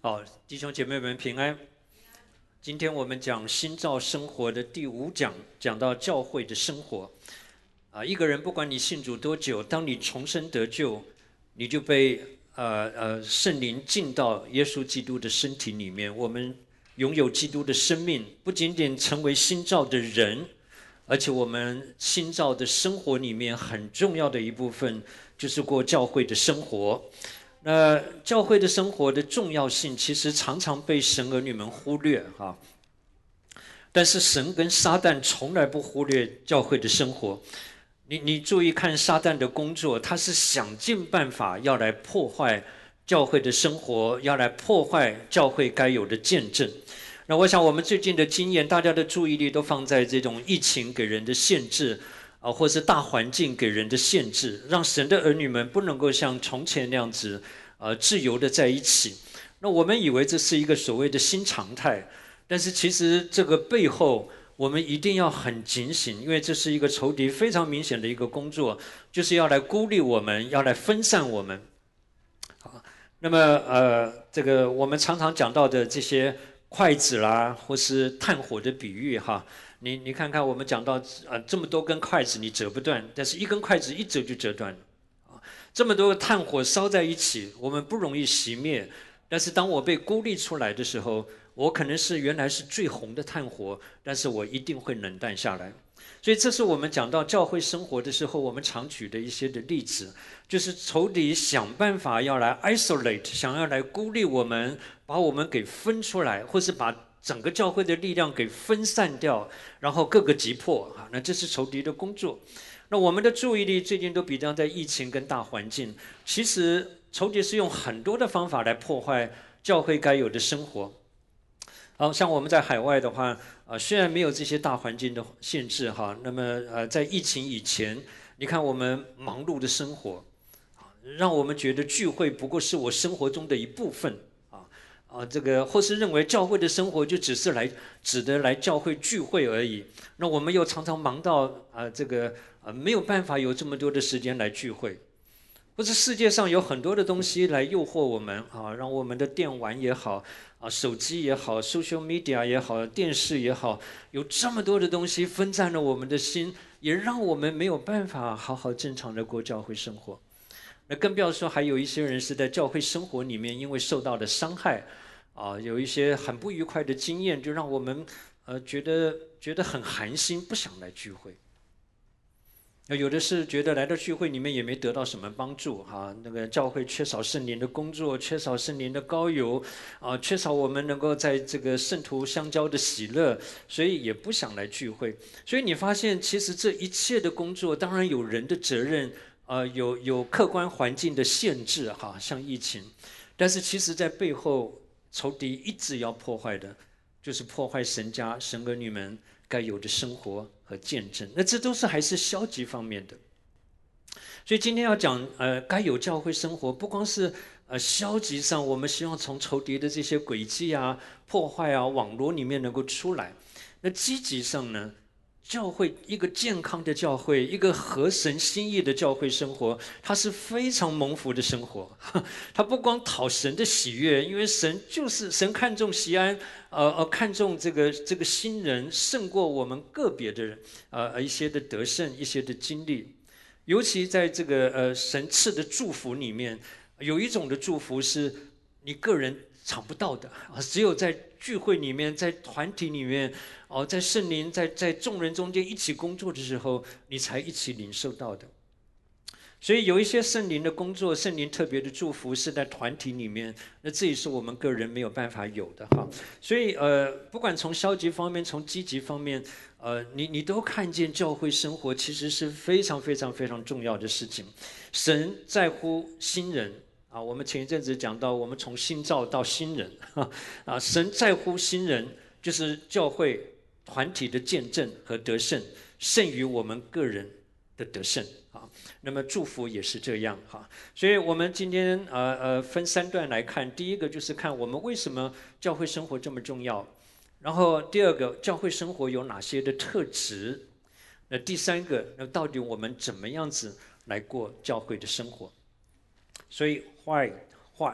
好，弟兄姐妹们平安。今天我们讲新造生活的第5讲，讲到教会的生活。一个人不管你信主多久，当你重生得救，你就被圣灵进到耶稣基督的身体里面。我们拥有基督的生命，不仅仅成为新造的人，而且我们新造的生活里面很重要的一部分就是过教会的生活。那教会的生活的重要性，其实常常被神儿女们忽略哈。但是神跟撒旦从来不忽略教会的生活。你注意看撒旦的工作，他是想尽办法要来破坏教会的生活，要来破坏教会该有的见证。那我想我们最近的经验，大家的注意力都放在这种疫情给人的限制或是大环境给人的限制，让神的儿女们不能够像从前那样子自由的在一起。那我们以为这是一个所谓的新常态，但是其实这个背后我们一定要很警醒，因为这是一个仇敌非常明显的一个工作，就是要来孤立我们，要来分散我们。好，那么这个我们常常讲到的这些筷子啦，或是炭火的比喻哈，你看看我们讲到这么多根筷子你折不断，但是一根筷子一折就折断了。这么多个炭火烧在一起，我们不容易熄灭。但是当我被孤立出来的时候，我可能是原来是最红的炭火，但是我一定会冷淡下来。所以这是我们讲到教会生活的时候，我们常举的一些的例子，就是仇敌想办法要来 isolate， 想要来孤立我们，把我们给分出来，或是把整个教会的力量给分散掉，然后各个击破啊，那这是仇敌的工作。那我们的注意力最近都比较在疫情跟大环境，其实仇敌是用很多的方法来破坏教会该有的生活。好像我们在海外的话，虽然没有这些大环境的限制哈，那么在疫情以前，你看我们忙碌的生活，让我们觉得聚会不过是我生活中的一部分这个或是认为教会的生活就只是指的来教会聚会而已。那我们又常常忙到这个没有办法有这么多的时间来聚会。或者世界上有很多的东西来诱惑我们让我们的电玩也好手机也好 social media 也好电视也好，有这么多的东西分散了我们的心，也让我们没有办法好好正常的过教会生活。那更不要说还有一些人是在教会生活里面因为受到的伤害有一些很不愉快的经验，就让我们觉得很寒心，不想来聚会。有的是觉得来到聚会里面也没得到什么帮助那个教会缺少圣灵的工作，缺少圣灵的膏油缺少我们能够在这个圣徒相交的喜乐，所以也不想来聚会。所以你发现其实这一切的工作当然有人的责任有客观环境的限制像疫情，但是其实在背后仇敌一直要破坏的就是破坏神家神儿女们该有的生活和见证，那这都是还是消极方面的。所以今天要讲该有教会生活，不光是消极上我们希望从仇敌的这些诡计破坏网络里面能够出来，那积极上呢，教会一个健康的教会，一个合神心意的教会生活，它是非常蒙福的生活。它不光讨神的喜悦，因为神看重锡安看重这个新人胜过我们个别的人一些的得胜，一些的经历。尤其在这个神赐的祝福里面，有一种的祝福是你个人尝不到的只有在聚会里面，在团体里面在圣灵在众人中间一起工作的时候，你才一起领受到的。所以有一些圣灵的工作，圣灵特别的祝福是在团体里面，那这也是我们个人没有办法有的所以不管从消极方面，从积极方面你都看见教会生活其实是非常非常非常重要的事情。神在乎新人我们前一阵子讲到，我们从新造到新人神在乎新人，就是教会团体的见证和得胜，胜于我们个人的得胜那么祝福也是这样所以我们今天分3段来看。第一个就是看我们为什么教会生活这么重要，然后第二个教会生活有哪些的特质，那第3个那到底我们怎么样子来过教会的生活。所以 why what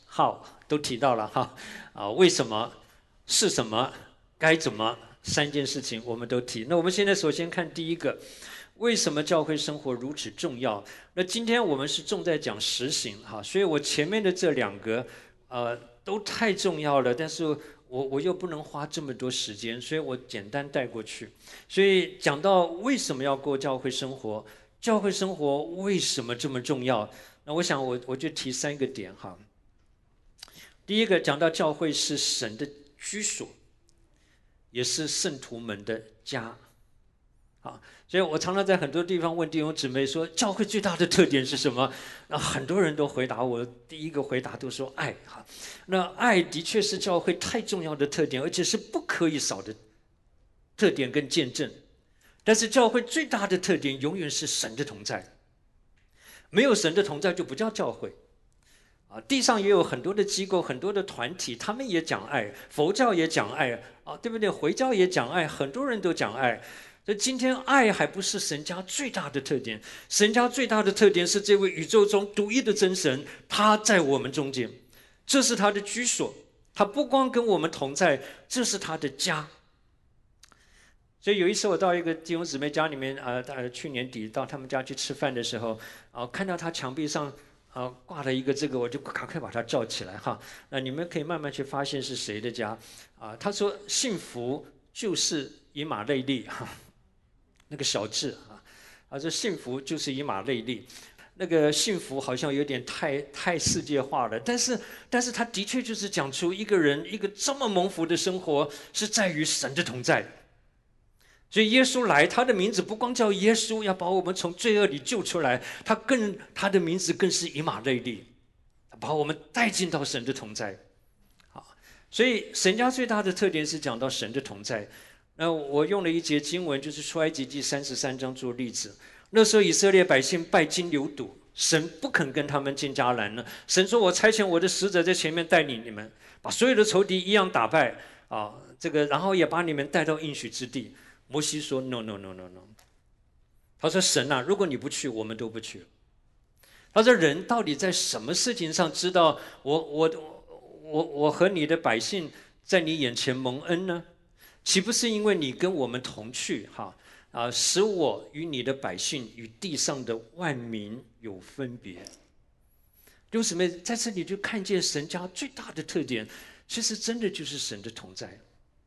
how 都提到了哈，为什么，是什么，该怎么，三件事情我们都提。那我们现在首先看第一个，为什么教会生活如此重要？那今天我们是重在讲实行哈，所以我前面的这两个都太重要了，但是我又不能花这么多时间，所以我简单带过去。所以讲到为什么要过教会生活，教会生活为什么这么重要？那我想我就提三个点哈。第一个讲到教会是神的居所，也是圣徒们的家。好，所以我常常在很多地方问弟兄姊妹说，教会最大的特点是什么？那很多人都回答我，第一个回答都说爱哈。那爱的确是教会太重要的特点，而且是不可以少的特点跟见证。但是教会最大的特点永远是神的同在，没有神的同在就不叫教会。地上也有很多的机构，很多的团体，他们也讲爱，佛教也讲爱对不对？回教也讲爱，很多人都讲爱。所以今天爱还不是神家最大的特点，神家最大的特点是这位宇宙中独一的真神，他在我们中间，这是他的居所，他不光跟我们同在，这是他的家。所以有一次我到一个弟兄姊妹家里面去年底到他们家去吃饭的时候看到他墙壁上挂了一个这个，我就赶快把它照起来哈。那你们可以慢慢去发现是谁的家他说幸福就是以马内利哈，那个小字他说幸福就是以马内利。那个幸福好像有点太世界化了，但是他的确就是讲出一个人一个这么蒙福的生活是在于神的同在。所以耶稣来，他的名字不光叫耶稣，要把我们从罪恶里救出来，他的名字更是以马内利，把我们带进到神的同在。所以神家最大的特点是讲到神的同在。那我用了一节经文，就是出埃及记33章做例子。那时候以色列百姓拜金牛犊，神不肯跟他们进迦南了。神说：“我差遣我的使者在前面带领你们，把所有的仇敌一样打败然后也把你们带到应许之地。”摩西说 ：“No。”他说：“神啊，如果你不去，我们都不去。”他说：“人到底在什么事情上知道我和你的百姓在你眼前蒙恩呢？岂不是因为你跟我们同去使我与你的百姓与地上的万民有分别。”弟兄姊妹，在这里就看见神家最大的特点，其实真的就是神的同在。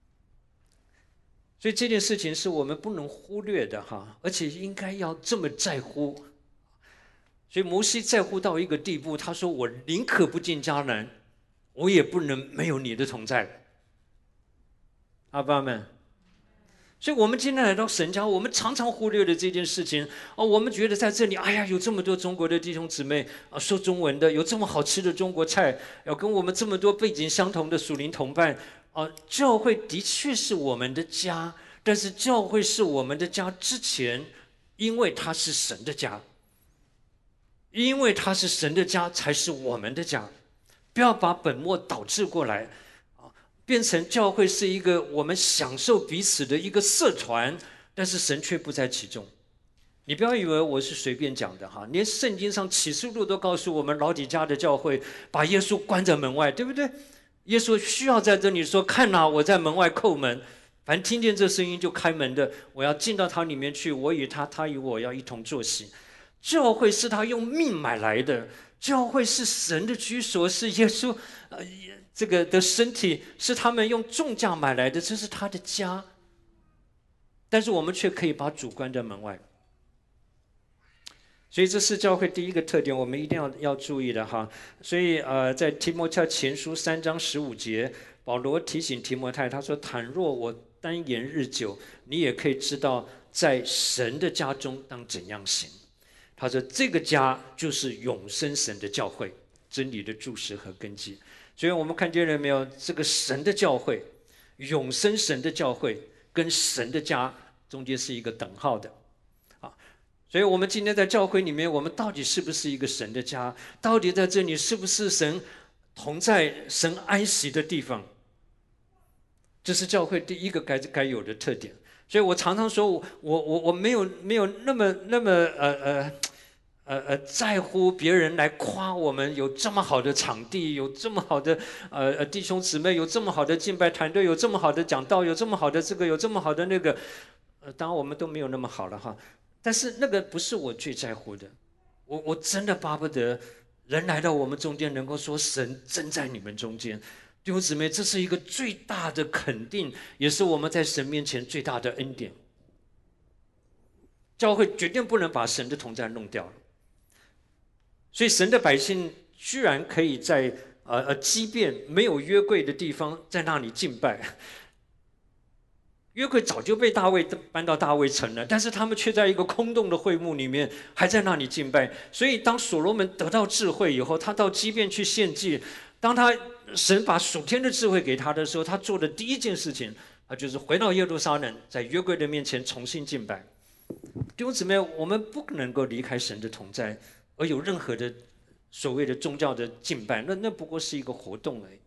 所以这件事情是我们不能忽略的而且应该要这么在乎。所以摩西在乎到一个地步，他说：“我宁可不进迦南，我也不能没有你的同在。”阿爸们。所以我们今天来到神家，我们常常忽略了这件事情我们觉得在这里，哎呀，有这么多中国的弟兄姊妹说中文的，有这么好吃的中国菜，有跟我们这么多背景相同的属灵同伴教会的确是我们的家，但是教会是我们的家之前，因为它是神的家，因为它是神的家，才是我们的家。不要把本末倒置过来变成教会是一个我们享受彼此的一个社团，但是神却不在其中。你不要以为我是随便讲的连圣经上启示录都告诉我们，老底嘉的教会把耶稣关在门外，对不对？耶稣需要在这里说：“看我在门外叩门，凡听见这声音就开门的，我要进到他里面去，我与他，他与我要一同坐席。”教会是他用命买来的，教会是神的居所，是耶稣这个的身体，是他们用重价买来的，这是他的家。但是我们却可以把主关在门外。所以这是教会第一个特点，我们一定要注意的所以在提摩太前书3章15节，保罗提醒提摩太，他说：“倘若我单言日久，你也可以知道在神的家中当怎样行。”他说这个家就是永生神的教会，真理的柱石和根基。所以我们看见了没有？这个神的教会，永生神的教会跟神的家中间是一个等号的所以我们今天在教会里面，我们到底是不是一个神的家？到底在这里是不是神同在、神安息的地方？这是教会第一个该有的特点。所以我常常说，我没有那么在乎别人来夸我们有这么好的场地，有这么好的弟兄姊妹，有这么好的敬拜团队，有这么好的讲道，有这么好的这个，有这么好的那个。当然我们都没有那么好了哈，但是那个不是我最在乎的。我真的巴不得人来到我们中间，能够说神真在你们中间。弟兄姊妹，这是一个最大的肯定，也是我们在神面前最大的恩典。教会绝对不能把神的同在弄掉了。所以神的百姓居然可以在即便没有约柜的地方，在那里敬拜。约柜早就被大卫搬到大卫城了，但是他们却在一个空洞的会幕里面，还在那里敬拜。所以当所罗门得到智慧以后，他到基遍去献祭。当神把属天的智慧给他的时候，他做的第一件事情就是回到耶路撒冷，在约柜的面前重新敬拜。弟兄姊妹，我们不能够离开神的同在，而有任何的所谓的宗教的敬拜，那不过是一个活动而已。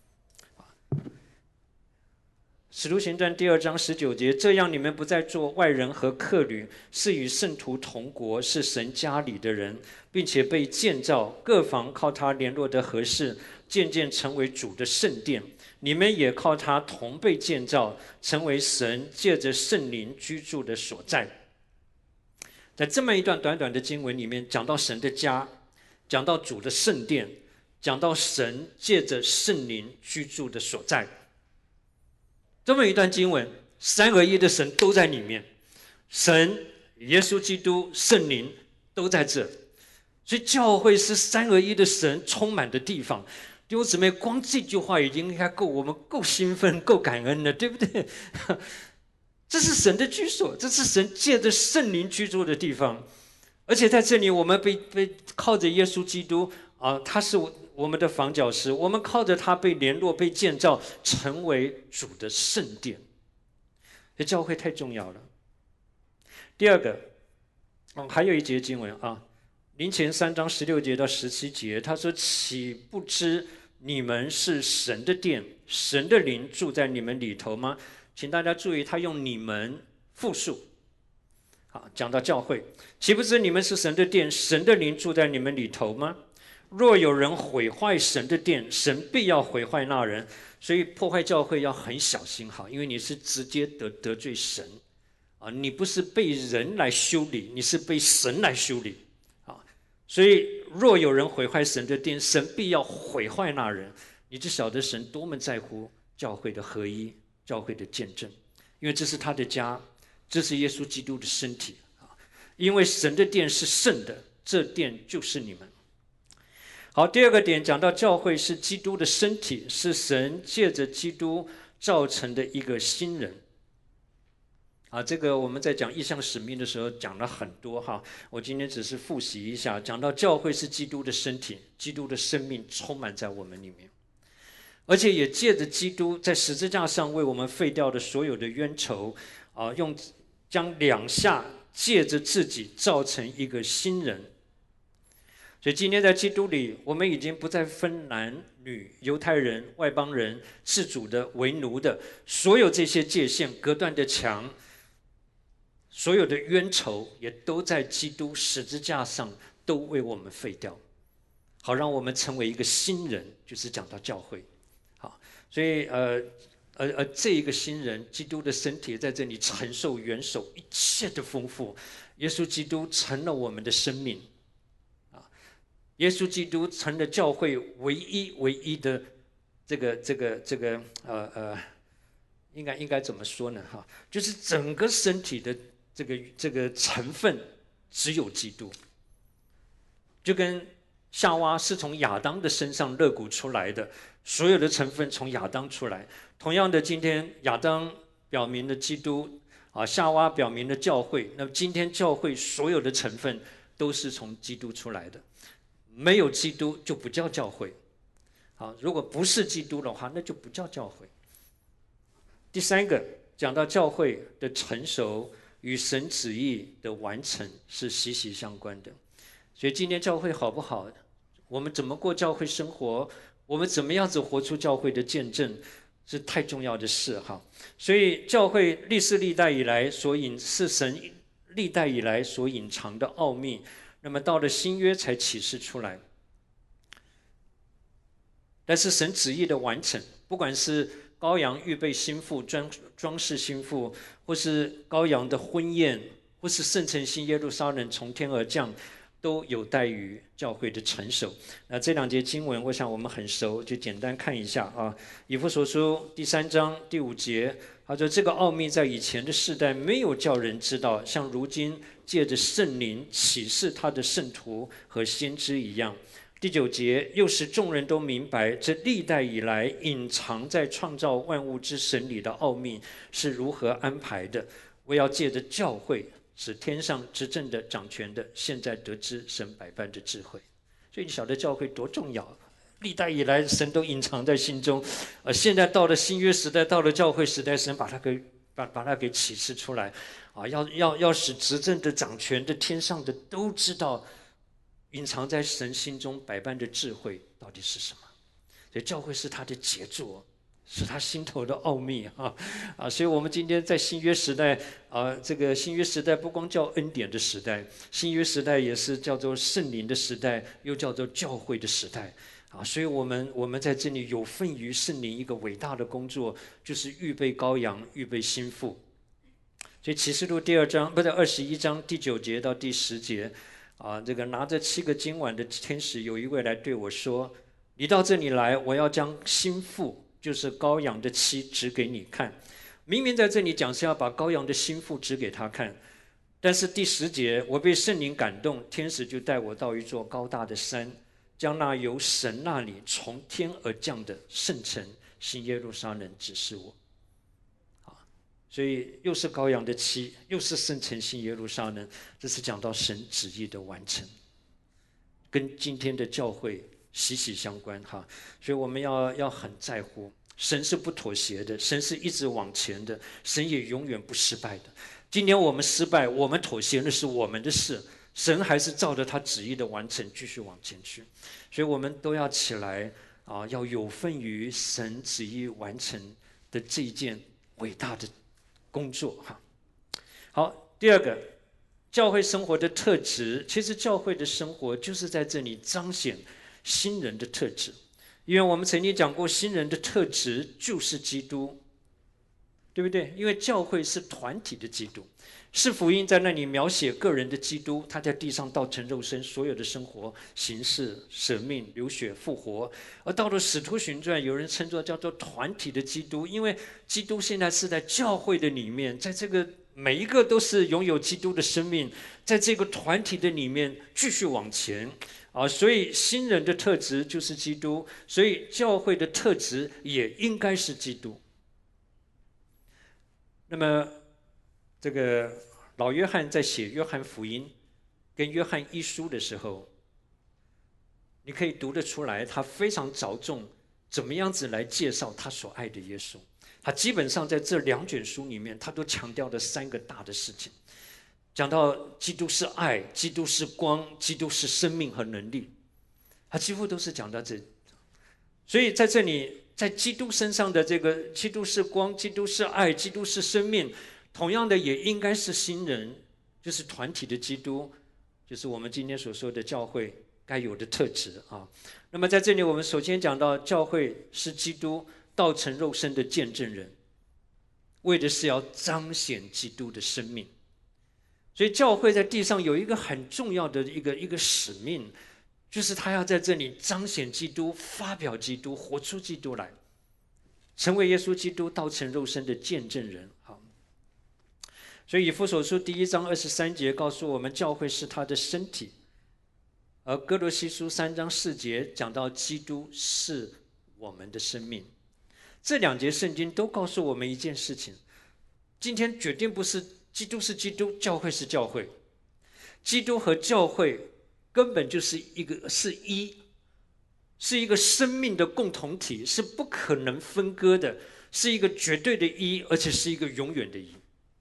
使徒行传第2章19节，这样你们不再做外人和客旅，是与圣徒同国，是神家里的人，并且被建造，各房靠他联络得合适，渐渐成为主的圣殿。你们也靠他同被建造，成为神借着圣灵居住的所在。在这么一段短短的经文里面，讲到神的家，讲到主的圣殿，讲到神借着圣灵居住的所在。这么一段经文，三而一的神都在里面，神、耶稣基督、圣灵都在这。所以教会是三而一的神充满的地方。弟兄姊妹，光这句话已经应该够我们够兴奋、够感恩了，对不对？这是神的居所，这是神借着圣灵居住的地方。而且在这里，我们被靠着耶稣基督他是我们的房角石，我们靠着他被联络、被建造，成为主的圣殿。这教会太重要了。第二个，还有一节经文林前3章16节到17节，他说：“岂不知你们是神的殿，神的灵住在你们里头吗？”请大家注意，他用你们复数。讲到教会，岂不知你们是神的殿，神的灵住在你们里头吗？若有人毁坏神的殿，神必要毁坏那人。所以破坏教会要很小心，因为你是直接得罪神你不是被人来修理，你是被神来修理所以若有人毁坏神的殿，神必要毁坏那人。你就晓得神多么在乎教会的合一，教会的见证，因为这是他的家，这是耶稣基督的身体因为神的殿是圣的，这殿就是你们。好，第二个点讲到教会是基督的身体，是神借着基督造成的一个新人这个我们在讲异象使命的时候讲了很多我今天只是复习一下，讲到教会是基督的身体，基督的生命充满在我们里面，而且也借着基督在十字架上为我们废掉的所有的冤仇将2下借着自己造成一个新人。所以今天在基督里，我们已经不再分男女、犹太人、外邦人、自主的、为奴的，所有这些界限、隔断的墙，所有的冤仇，也都在基督十字架上都为我们废掉，好让我们成为一个新人，就是讲到教会。所以这一个新人，基督的身体在这里承受元首一切的丰富，耶稣基督成了我们的生命耶稣基督成了教会唯一的这个应该怎么说呢就是整个身体的这个成分只有基督，就跟夏娃是从亚当的身上肋骨出来的，所有的成分从亚当出来。同样的，今天亚当表明了基督夏娃表明了教会，那么今天教会所有的成分都是从基督出来的，没有基督就不叫教会如果不是基督的话，那就不叫教会。第三个，讲到教会的成熟与神旨意的完成是息息相关的。所以今天教会好不好，我们怎么过教会生活，我们怎么样子活出教会的见证，是太重要的事所以教会历世历代以来是神历代以来所隐藏的奥秘， 那么到了新约才启示出来。但是神旨意的完成，不管是羔羊预备新妇、装饰新妇，或是羔羊的婚宴，或是圣城新耶路撒冷从天而降，都有待于教会的成熟。那这两节经文，我想我们很熟，就简单看一下啊。以弗所书第3章第5节，他说：“这个奥秘在以前的世代没有叫人知道，像如今借着圣灵启示他的圣徒和先知一样。”第9节，又使众人都明白，这历代以来隐藏在创造万物之神里的奥秘是如何安排的。我要借着教会，使天上执政的、掌权的，现在得知神百般的智慧。所以你晓得教会多重要，历代以来神都隐藏在心中，现在到了新约时代，到了教会时代，神把它给启示出来，要使执政的、掌权的、天上的都知道。隐藏在神心中百般的智慧到底是什么？所以教会是他的杰作，是他心头的奥秘所以我们今天在新约时代这个新约时代不光叫恩典的时代，新约时代也是叫做圣灵的时代，又叫做教会的时代所以我们在这里有份于圣灵一个伟大的工作，就是预备羔羊，预备新妇。所以启示录21章第9节到第10节。这个拿着7个金碗的天使有一位来对我说：“你到这里来，我要将新妇，就是羔羊的妻指给你看。”明明在这里讲是要把羔羊的新妇指给他看，但是第10节，我被圣灵感动，天使就带我到一座高大的山，将那由神那里从天而降的圣城新耶路撒冷指示我。所以又是羔羊的妻，又是圣城新耶路撒冷，这是讲到神旨意的完成，跟今天的教会息息相关所以我们要很在乎，神是不妥协的，神是一直往前的，神也永远不失败的。今天我们失败，我们妥协，那是我们的事，神还是照着他旨意的完成继续往前去。所以我们都要起来要有份于神旨意完成的这一件伟大的工作好，第二个，教会生活的特质，其实教会的生活就是在这里彰显新人的特质。因为我们曾经讲过，新人的特质就是基督，对不对？因为教会是团体的基督，是福音在那里描写个人的基督，他在地上道成肉身，所有的生活形式、舍命、流血、复活。而到了使徒行传，有人称作叫做团体的基督，因为基督现在是在教会的里面，在这个每一个都是拥有基督的生命，在这个团体的里面继续往前所以新人的特质就是基督，所以教会的特质也应该是基督。那么这个老约翰在写约翰福音跟约翰一书的时候，你可以读得出来，他非常着重怎么样子来介绍他所爱的耶稣。他基本上在这2卷书里面，他都强调了3个大的事情，讲到基督是爱，基督是光，基督是生命和能力，他几乎都是讲到这。所以在这里，在基督身上的这个基督是光，基督是爱，基督是生命，同样的也应该是新人，就是团体的基督，就是我们今天所说的教会该有的特质那么在这里，我们首先讲到教会是基督道成肉身的见证人，为的是要彰显基督的生命。所以教会在地上有一个很重要的一个使命，就是他要在这里彰显基督，发表基督，活出基督来，成为耶稣基督道成肉身的见证人所以以弗所书第1章23节告诉我们，教会是他的身体。而哥罗西书3章4节讲到基督是我们的生命。这2节圣经都告诉我们一件事情，今天决定不是基督是基督，教会是教会，基督和教会根本就是是一个生命的共同体，是不可能分割的，是一个绝对的一，而且是一个永远的一。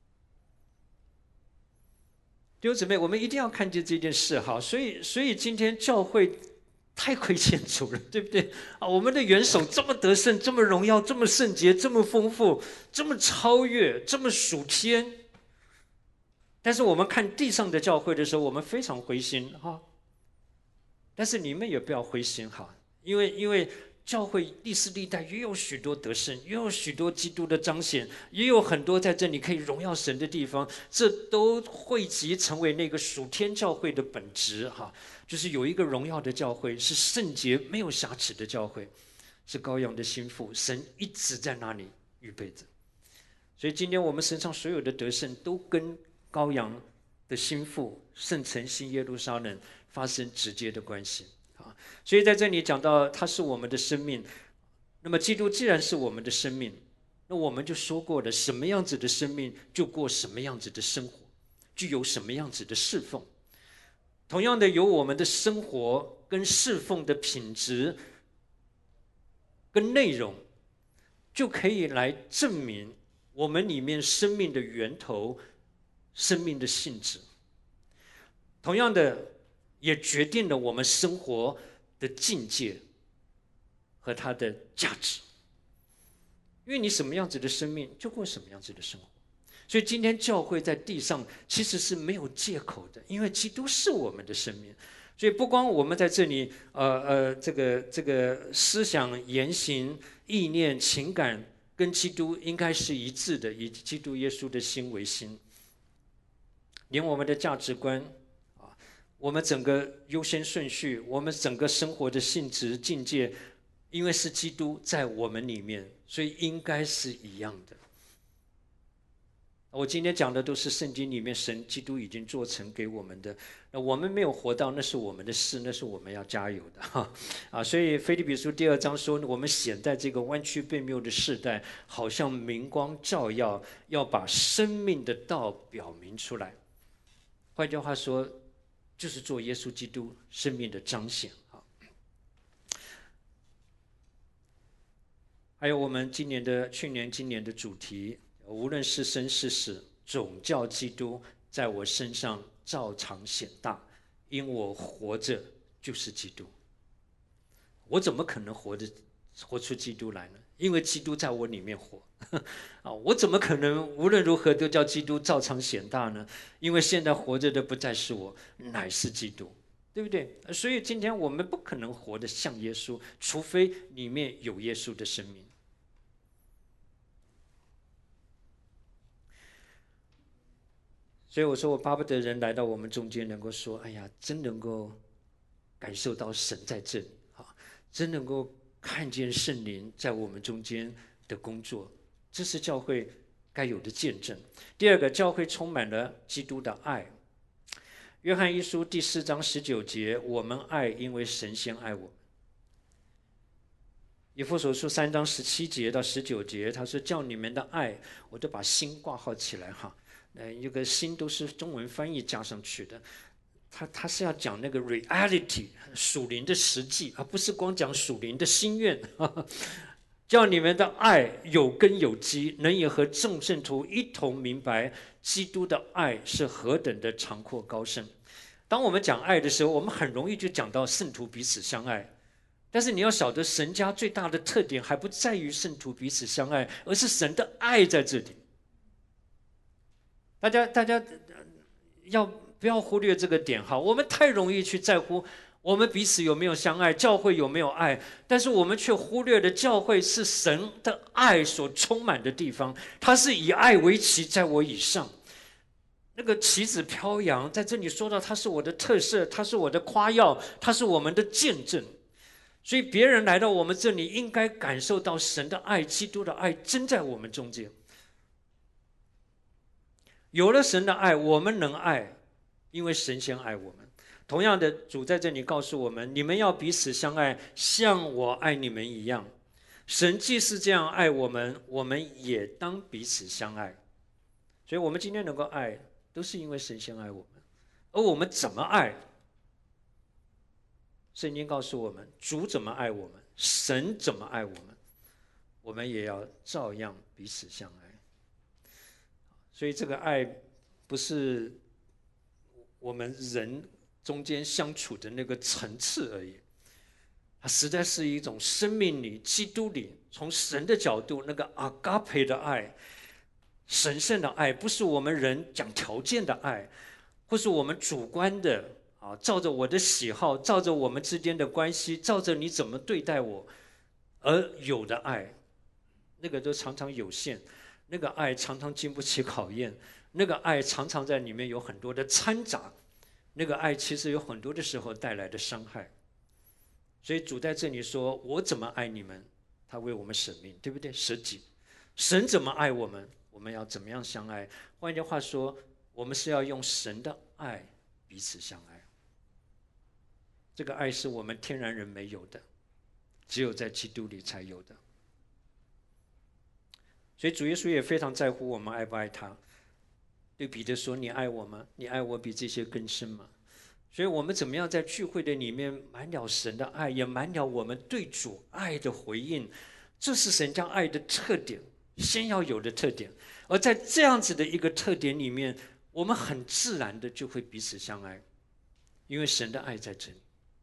弟兄姊妹，我们一定要看见这件事所以今天教会太亏欠主了，对不对我们的元首这么得胜，这么荣耀，这么圣洁，这么丰富，这么超越，这么属天， 但是我们看地上的教会的时候，我们非常灰心哈。但是你们也不要灰心哈，因为教会历世历代也有许多得胜，也有许多基督的彰显，也有很多在这里可以荣耀神的地方，这都汇集成为那个属天教会的本质哈，就是有一个荣耀的教会，是圣洁没有瑕疵的教会，是羔羊的心腹，神一直在那里预备着。所以今天我们身上所有的得胜都跟羔羊的心腹圣城新耶路撒冷发生直接的关系啊。所以在这里讲到它是我们的生命，那么基督既然是我们的生命，那我们就说过了，什么样子的生命就过什么样子的生活，具有什么样子的侍奉。同样的，有我们的生活跟侍奉的品质跟内容，就可以来证明我们里面生命的源头，生命的性质。同样的，也决定了我们生活的境界和它的价值。因为你什么样子的生命，就过什么样子的生活。所以今天教会在地上其实是没有借口的，因为基督是我们的生命。所以不光我们在这里，这个思想、言行、意念、情感跟基督应该是一致的，以基督耶稣的心为心。连我们的价值观啊，我们整个优先顺序，我们整个生活的性质境界，因为是基督在我们里面，所以应该是一样的。我今天讲的都是圣经里面神基督已经做成给我们的，那我们没有活到，那是我们的事，那是我们要加油的啊！所以腓立比书第2章说，我们显在这个弯曲悖谬的世代，好像明光照耀，要把生命的道表明出来。换句话说，就是做耶稣基督生命的彰显啊！还有我们去年今年的主题。无论是生是死，总叫基督在我身上照常显大，因我活着就是基督。我怎么可能活出基督来呢？因为基督在我里面活我怎么可能无论如何都叫基督照常显大呢？因为现在活着的不再是我，乃是基督，对不对？所以今天我们不可能活得像耶稣，除非里面有耶稣的生命。所以我说，我巴不得人来到我们中间，能够说：“哎呀，真能够感受到神在这里啊，真能够看见圣灵在我们中间的工作。”这是教会该有的见证。第二个，教会充满了基督的爱。约翰一书第4章19节，我们爱，因为神先爱我们。以弗所书3章17节到19节，他说：“叫你们的爱，我都把心挂号起来哈。”有个心都是中文翻译加上去的，他是要讲那个 reality 属灵的实际，而不是光讲属灵的心愿。叫你们的爱有根有基，能也和众圣徒一同明白基督的爱是何等的长阔高深。当我们讲爱的时候，我们很容易就讲到圣徒彼此相爱，但是你要晓得，神家最大的特点还不在于圣徒彼此相爱，而是神的爱在这里。大家不要忽略这个点哈，我们太容易去在乎我们彼此有没有相爱，教会有没有爱，但是我们却忽略了教会是神的爱所充满的地方，它是以爱为旗，在我以上，那个旗子飘扬，在这里说到它是我的特色，它是我的夸耀，它是我们的见证，所以别人来到我们这里，应该感受到神的爱，基督的爱真在我们中间。有了神的爱，我们能爱，因为神先爱我们。同样的，主在这里告诉我们，你们要彼此相爱，像我爱你们一样。神既是这样爱我们，我们也当彼此相爱。所以我们今天能够爱，都是因为神先爱我们。而我们怎么爱？圣经告诉我们，主怎么爱我们，神怎么爱我们，我们也要照样彼此相爱。所以这个爱不是我们人中间相处的那个层次而已，它实在是一种生命里、基督里，从神的角度那个阿嘎培的爱， 神圣的爱，不是我们人讲条件的爱，或是我们主观的照着我的喜好，照着我们之间的关系，照着你怎么对待我而有的爱，那个都常常有限，那个爱常常经不起考验，那个爱常常在里面有很多的掺杂，那个爱其实有很多的时候带来的伤害。所以主在这里说：“我怎么爱你们？他为我们舍命，对不对？舍己。神怎么爱我们？我们要怎么样相爱？换句话说，我们是要用神的爱彼此相爱。这个爱是我们天然人没有的，只有在基督里才有的。所以主耶稣也非常在乎我们爱不爱他。对彼得说：“你爱我吗？你爱我比这些更深吗？”所以我们怎么样在聚会的里面满了神的爱，也满了我们对主爱的回应，这是神将爱的特点，先要有的特点。而在这样子的一个特点里面，我们很自然的就会彼此相爱，因为神的爱在这里。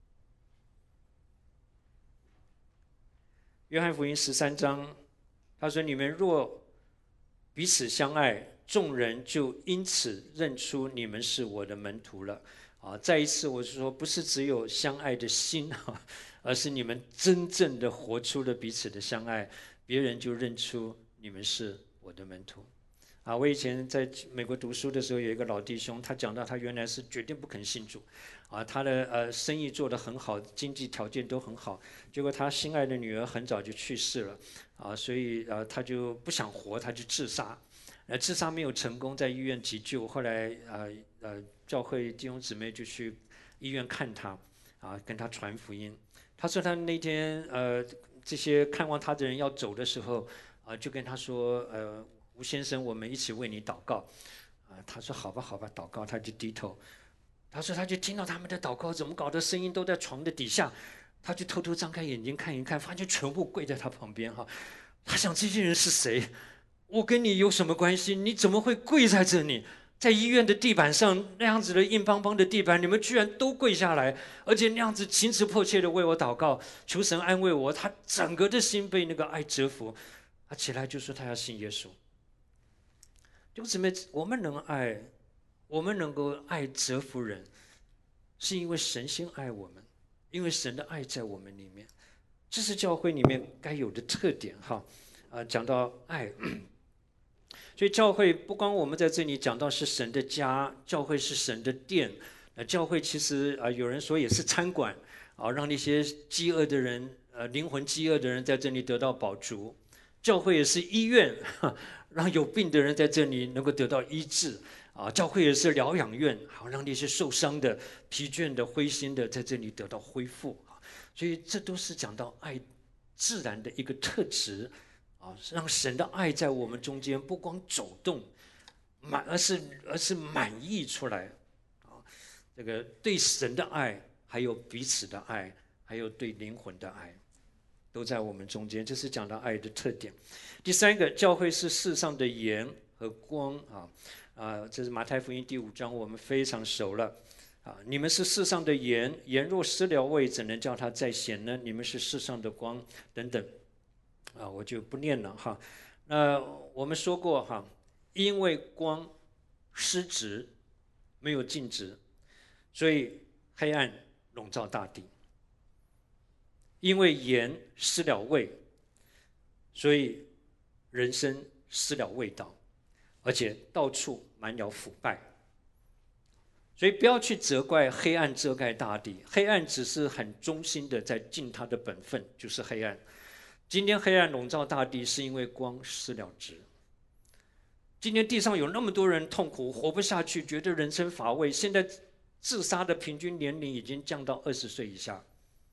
约翰福音13章，他说：“你们若彼此相爱，众人就因此认出你们是我的门徒了。”再一次我是说，不是只有相爱的心，而是你们真正的活出了彼此的相爱，别人就认出你们是我的门徒。我以前在美国读书的时候，有一个老弟兄，他讲到他原来是决定不肯信主，他的生意做得很好，经济条件都很好，结果他心爱的女儿很早就去世了，所以他就不想活，他就自杀。自杀没有成功，在医院急救，后来教会弟兄姊妹就去医院看他，跟他传福音。他说他那天这些看望他的人要走的时候，就跟他说吴先生，我们一起为你祷告。他说好吧好吧，祷告。他就低头。他说他就听到他们的祷告怎么搞的，声音都在床的底下。他就偷偷张开眼睛看一看，发现全部跪在他旁边他想这些人是谁？我跟你有什么关系？你怎么会跪在这里？在医院的地板上那样子的硬邦邦的地板，你们居然都跪下来，而且那样子情辞迫切的为我祷告，求神安慰我。他整个的心被那个爱折服，他起来就说他要信耶稣。弟兄姊妹，我们能爱，我们能够爱折服人，是因为神先爱我们，因为神的爱在我们里面，这是教会里面该有的特点讲到爱。所以教会不光我们在这里讲到是神的家，教会是神的殿，教会其实有人说也是餐馆，让那些饥饿的人，灵魂饥饿的人在这里得到饱足。教会也是医院，让有病的人在这里能够得到医治。教会也是疗养院，好让那些受伤的、疲倦的、灰心的在这里得到恢复。所以这都是讲到爱自然的一个特质。让神的爱在我们中间不光走动，而是满溢出来。这个对神的爱，还有彼此的爱，还有对灵魂的爱，都在我们中间。这是讲到爱的特点。第三个，教会是世上的盐和光这是马太福音第5章，我们非常熟了。你们是世上的盐，盐若失了味，怎能叫它再咸呢？你们是世上的光，等等。我就不念了那我们说过因为光失职，没有尽职，所以黑暗笼罩大地；因为盐失了味，所以人生失了味道，而且到处满了腐败。所以不要去责怪黑暗遮盖大地，黑暗只是很忠心的在尽他的本分，就是黑暗。今天黑暗笼罩大地，是因为光失了职。今天地上有那么多人痛苦，活不下去，觉得人生乏味。现在自杀的平均年龄已经降到20岁以下，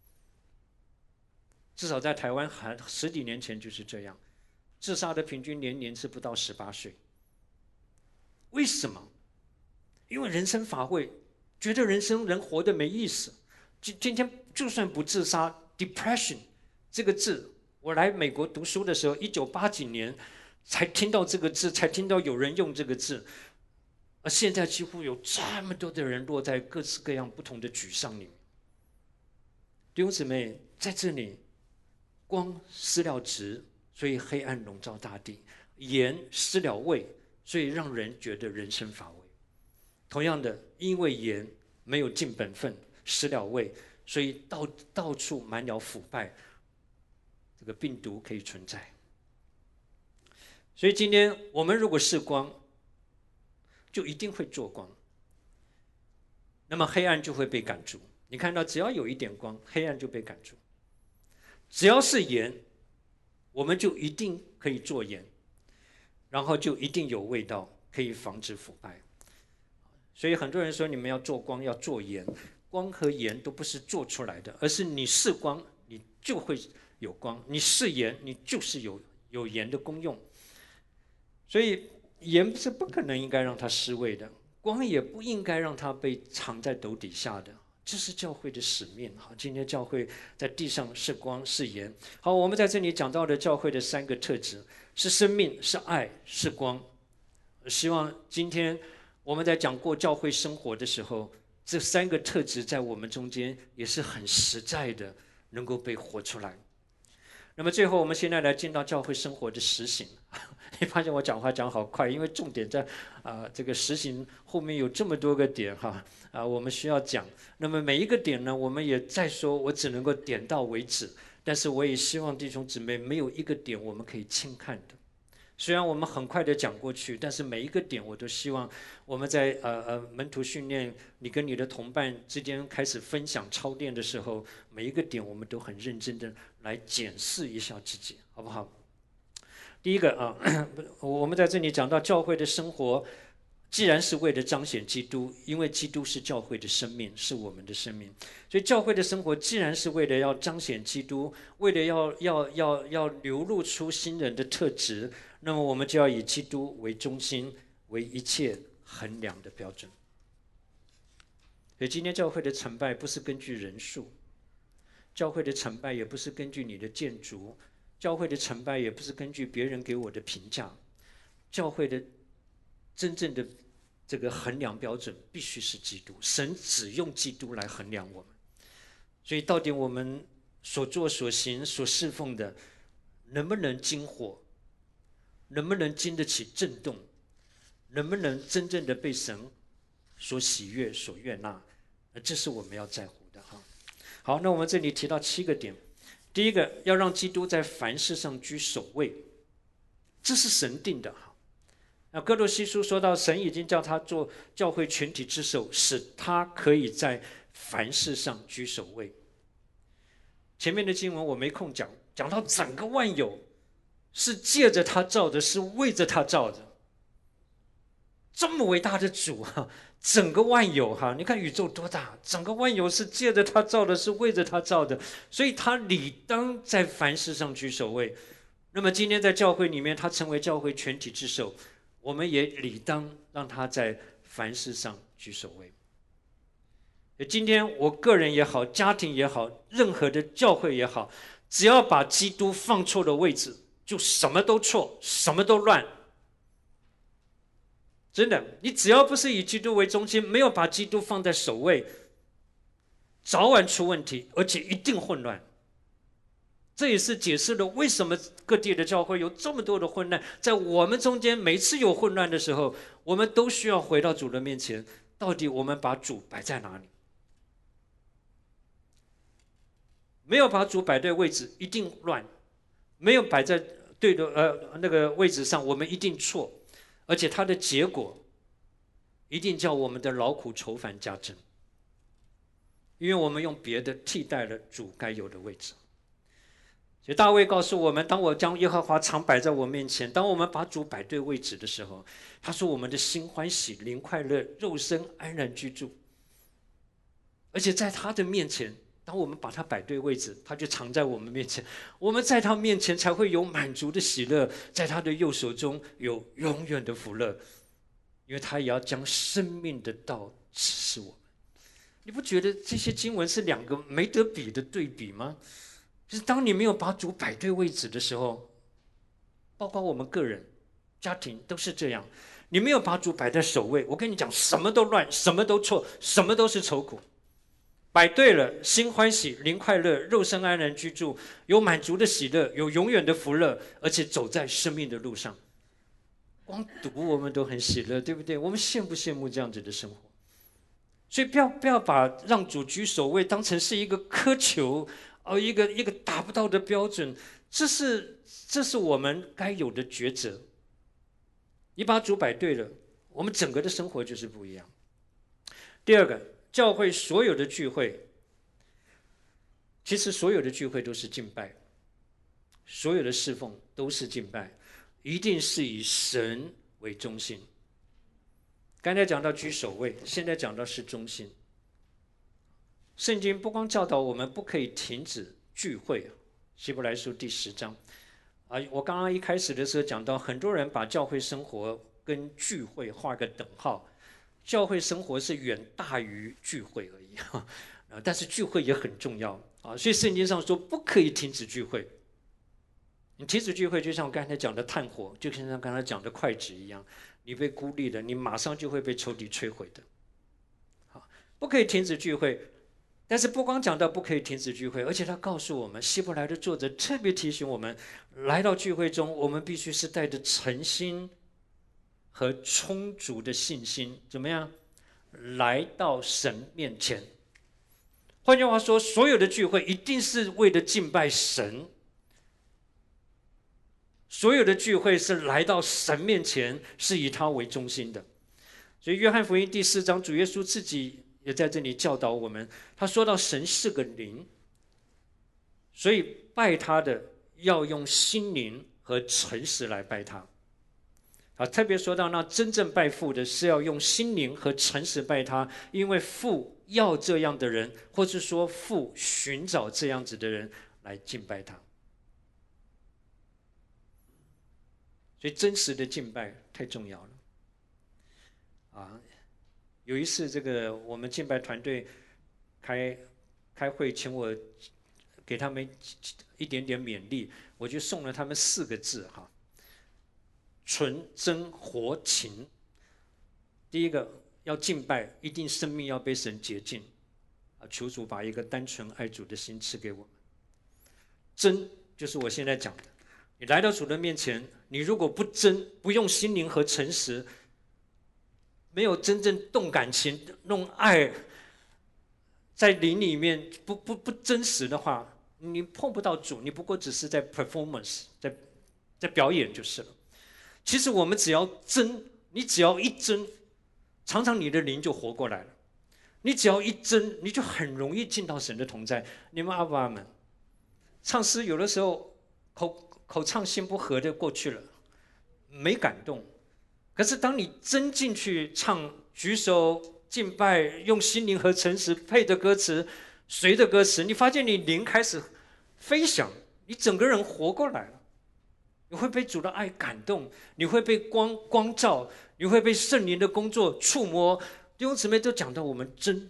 至少在台湾10几年前就是这样，自杀的平均年龄是不到18岁。为什么？因为人生乏味，觉得人活得没意思。今天就算不自杀 ，depression 这个字。我来美国读书的时候，1980几年才听到这个字，才听到有人用这个字。而现在几乎有这么多的人落在各式各样不同的沮丧里面。弟兄姊妹，在这里，光失了职，所以黑暗笼罩大地； 盐失了味，所以让人觉得人生乏味。同样的，因为盐没有尽本分，失了味，所以到处满了腐败，这个病毒可以存在。所以今天我们如果是光，就一定会做光，那么黑暗就会被赶逐。你看到，只要有一点光，黑暗就被赶逐。只要是盐，我们就一定可以做盐，然后就一定有味道，可以防止腐败。所以很多人说你们要做光，要做盐，光和盐都不是做出来的，而是你是光，你就会有光；你是盐，你就是有盐的功用。所以盐是不可能应该让它失味的，光也不应该让它被藏在斗底下的。这是教会的使命。好，今天教会在地上是光是盐。好，我们在这里讲到的教会的3个特质是生命、是爱、是光。希望今天我们在讲过教会生活的时候，这3个特质在我们中间也是很实在的，能够被活出来。那么最后，我们现在来进到教会生活的实行。你发现我讲话讲好快，因为重点在这个实行后面有这么多个点我们需要讲。那么每一个点呢，我们也再说，我只能够点到为止。但是我也希望弟兄姊妹没有一个点我们可以轻看的。虽然我们很快的讲过去，但是每一个点我都希望我们在门徒训练，你跟你的同伴之间开始分享操练的时候，每一个点我们都很认真的来检视一下自己，好不好？第一个我们在这里讲到教会的生活，既然是为了彰显基督，因为基督是教会的生命，是我们的生命，所以教会的生活既然是为了要彰显基督，为了要流露出新人的特质，那么我们就要以基督为中心，为一切衡量的标准。所以今天教会的成败不是根据人数，教会的成败也不是根据你的建筑，教会的成败也不是根据别人给我的评价，教会的真正的这个衡量标准必须是基督，神只用基督来衡量我们。所以到底我们所做所行所侍奉的能不能经火，能不能经得起震动，能不能真正的被神所喜悦所悦纳，这是我们要在乎的。好，那我们这里提到7个点。第一个，要让基督在凡事上居首位，这是神定的。那哥罗西书说到，神已经叫他做教会全体之首，使他可以在凡事上居首位。前面的经文我没空讲，讲到整个万有是借着他造的，是为着他造的。这么伟大的主整个万有你看宇宙多大，整个万有是借着他造的，是为着他造的，所以他理当在凡事上居首位。那么今天在教会里面，他成为教会全体之首，我们也理当让他在凡事上居首位。今天我个人也好，家庭也好，任何的教会也好，只要把基督放错了位置，就什么都错，什么都乱。真的，你只要不是以基督为中心，没有把基督放在首位，早晚出问题，而且一定混乱。这也是解释了为什么各地的教会有这么多的混乱。在我们中间，每次有混乱的时候，我们都需要回到主的面前，到底我们把主摆在哪里？没有把主摆对位置，一定乱；没有摆在对的那个位置上，我们一定错。而且它的结果一定叫我们的劳苦愁烦加增，因为我们用别的替代了主该有的位置。所以大卫告诉我们，当我将耶和华常摆在我面前，当我们把主摆对位置的时候，他说我们的心欢喜，灵快乐，肉身安然居住。而且在他的面前，当我们把他摆对位置，他就藏在我们面前，我们在他面前才会有满足的喜乐，在他的右手中有永远的福乐，因为他也要将生命的道指示我们。你不觉得这些经文是2个没得比的对比吗？就是当你没有把主摆对位置的时候，包括我们个人家庭都是这样，你没有把主摆在首位，我跟你讲，什么都乱，什么都错，什么都是愁苦。摆对了，心欢喜，灵快乐，肉身安然居住，有满足的喜乐，有永远的福乐，而且走在生命的路上。 光读我们都很喜乐，对不对？我们羡不羡慕这样子的生活？所以不要把让主居首位当成是一个苛求，一个达不到的标准，这是我们该有的抉择。你把主摆对了，我们整个的生活就是不一样。第二个，教会所有的聚会，其实所有的聚会都是敬拜，所有的侍奉都是敬拜，一定是以神为中心。刚才讲到居首位，现在讲到是中心。圣经不光教导我们不可以停止聚会，希伯来书第10章我刚刚一开始的时候讲到，很多人把教会生活跟聚会画个等号，教会生活是远大于聚会而已但是聚会也很重要所以圣经上说不可以停止聚会。你停止聚会，就像我刚才讲的炭火，就像刚才讲的筷子一样，你被孤立了，你马上就会被仇敌摧毁的。不可以停止聚会，但是不光讲到不可以停止聚会，而且他告诉我们，希伯来的作者特别提醒我们，来到聚会中，我们必须是带着诚心和充足的信心，怎么样？来到神面前。换句话说，所有的聚会一定是为了敬拜神。所有的聚会是来到神面前，是以他为中心的。所以约翰福音第4章，主耶稣自己也在这里教导我们，他说到神是个灵，所以拜他的要用心灵和诚实来拜他。特别说到那真正拜父的是要用心灵和诚实拜他，因为父要这样的人，或是说父寻找这样子的人来敬拜他。所以真实的敬拜太重要了有一次这个我们敬拜团队开会，请我给他们一点点勉励，我就送了他们4个字纯真活情。第一个，要敬拜，一定生命要被神洁净求主把一个单纯爱主的心赐给我们。真就是我现在讲的，你来到主的面前，你如果不真，不用心灵和诚实，没有真正动感情、弄爱，在灵里面不真实的话，你碰不到主，你不过只是在 performance， 在表演就是了。其实我们只要真，你只要一真，常常你的灵就活过来了。你只要一真，你就很容易进到神的同在。你们阿爸阿们，唱诗有的时候口唱心不合的过去了，没感动。可是当你真进去唱，举手敬拜，用心灵和诚实配的歌词，随着歌词，你发现你灵开始飞翔，你整个人活过来了。你会被主的爱感动，你会被光照，你会被圣灵的工作触摸。弟兄姊妹都讲到我们真，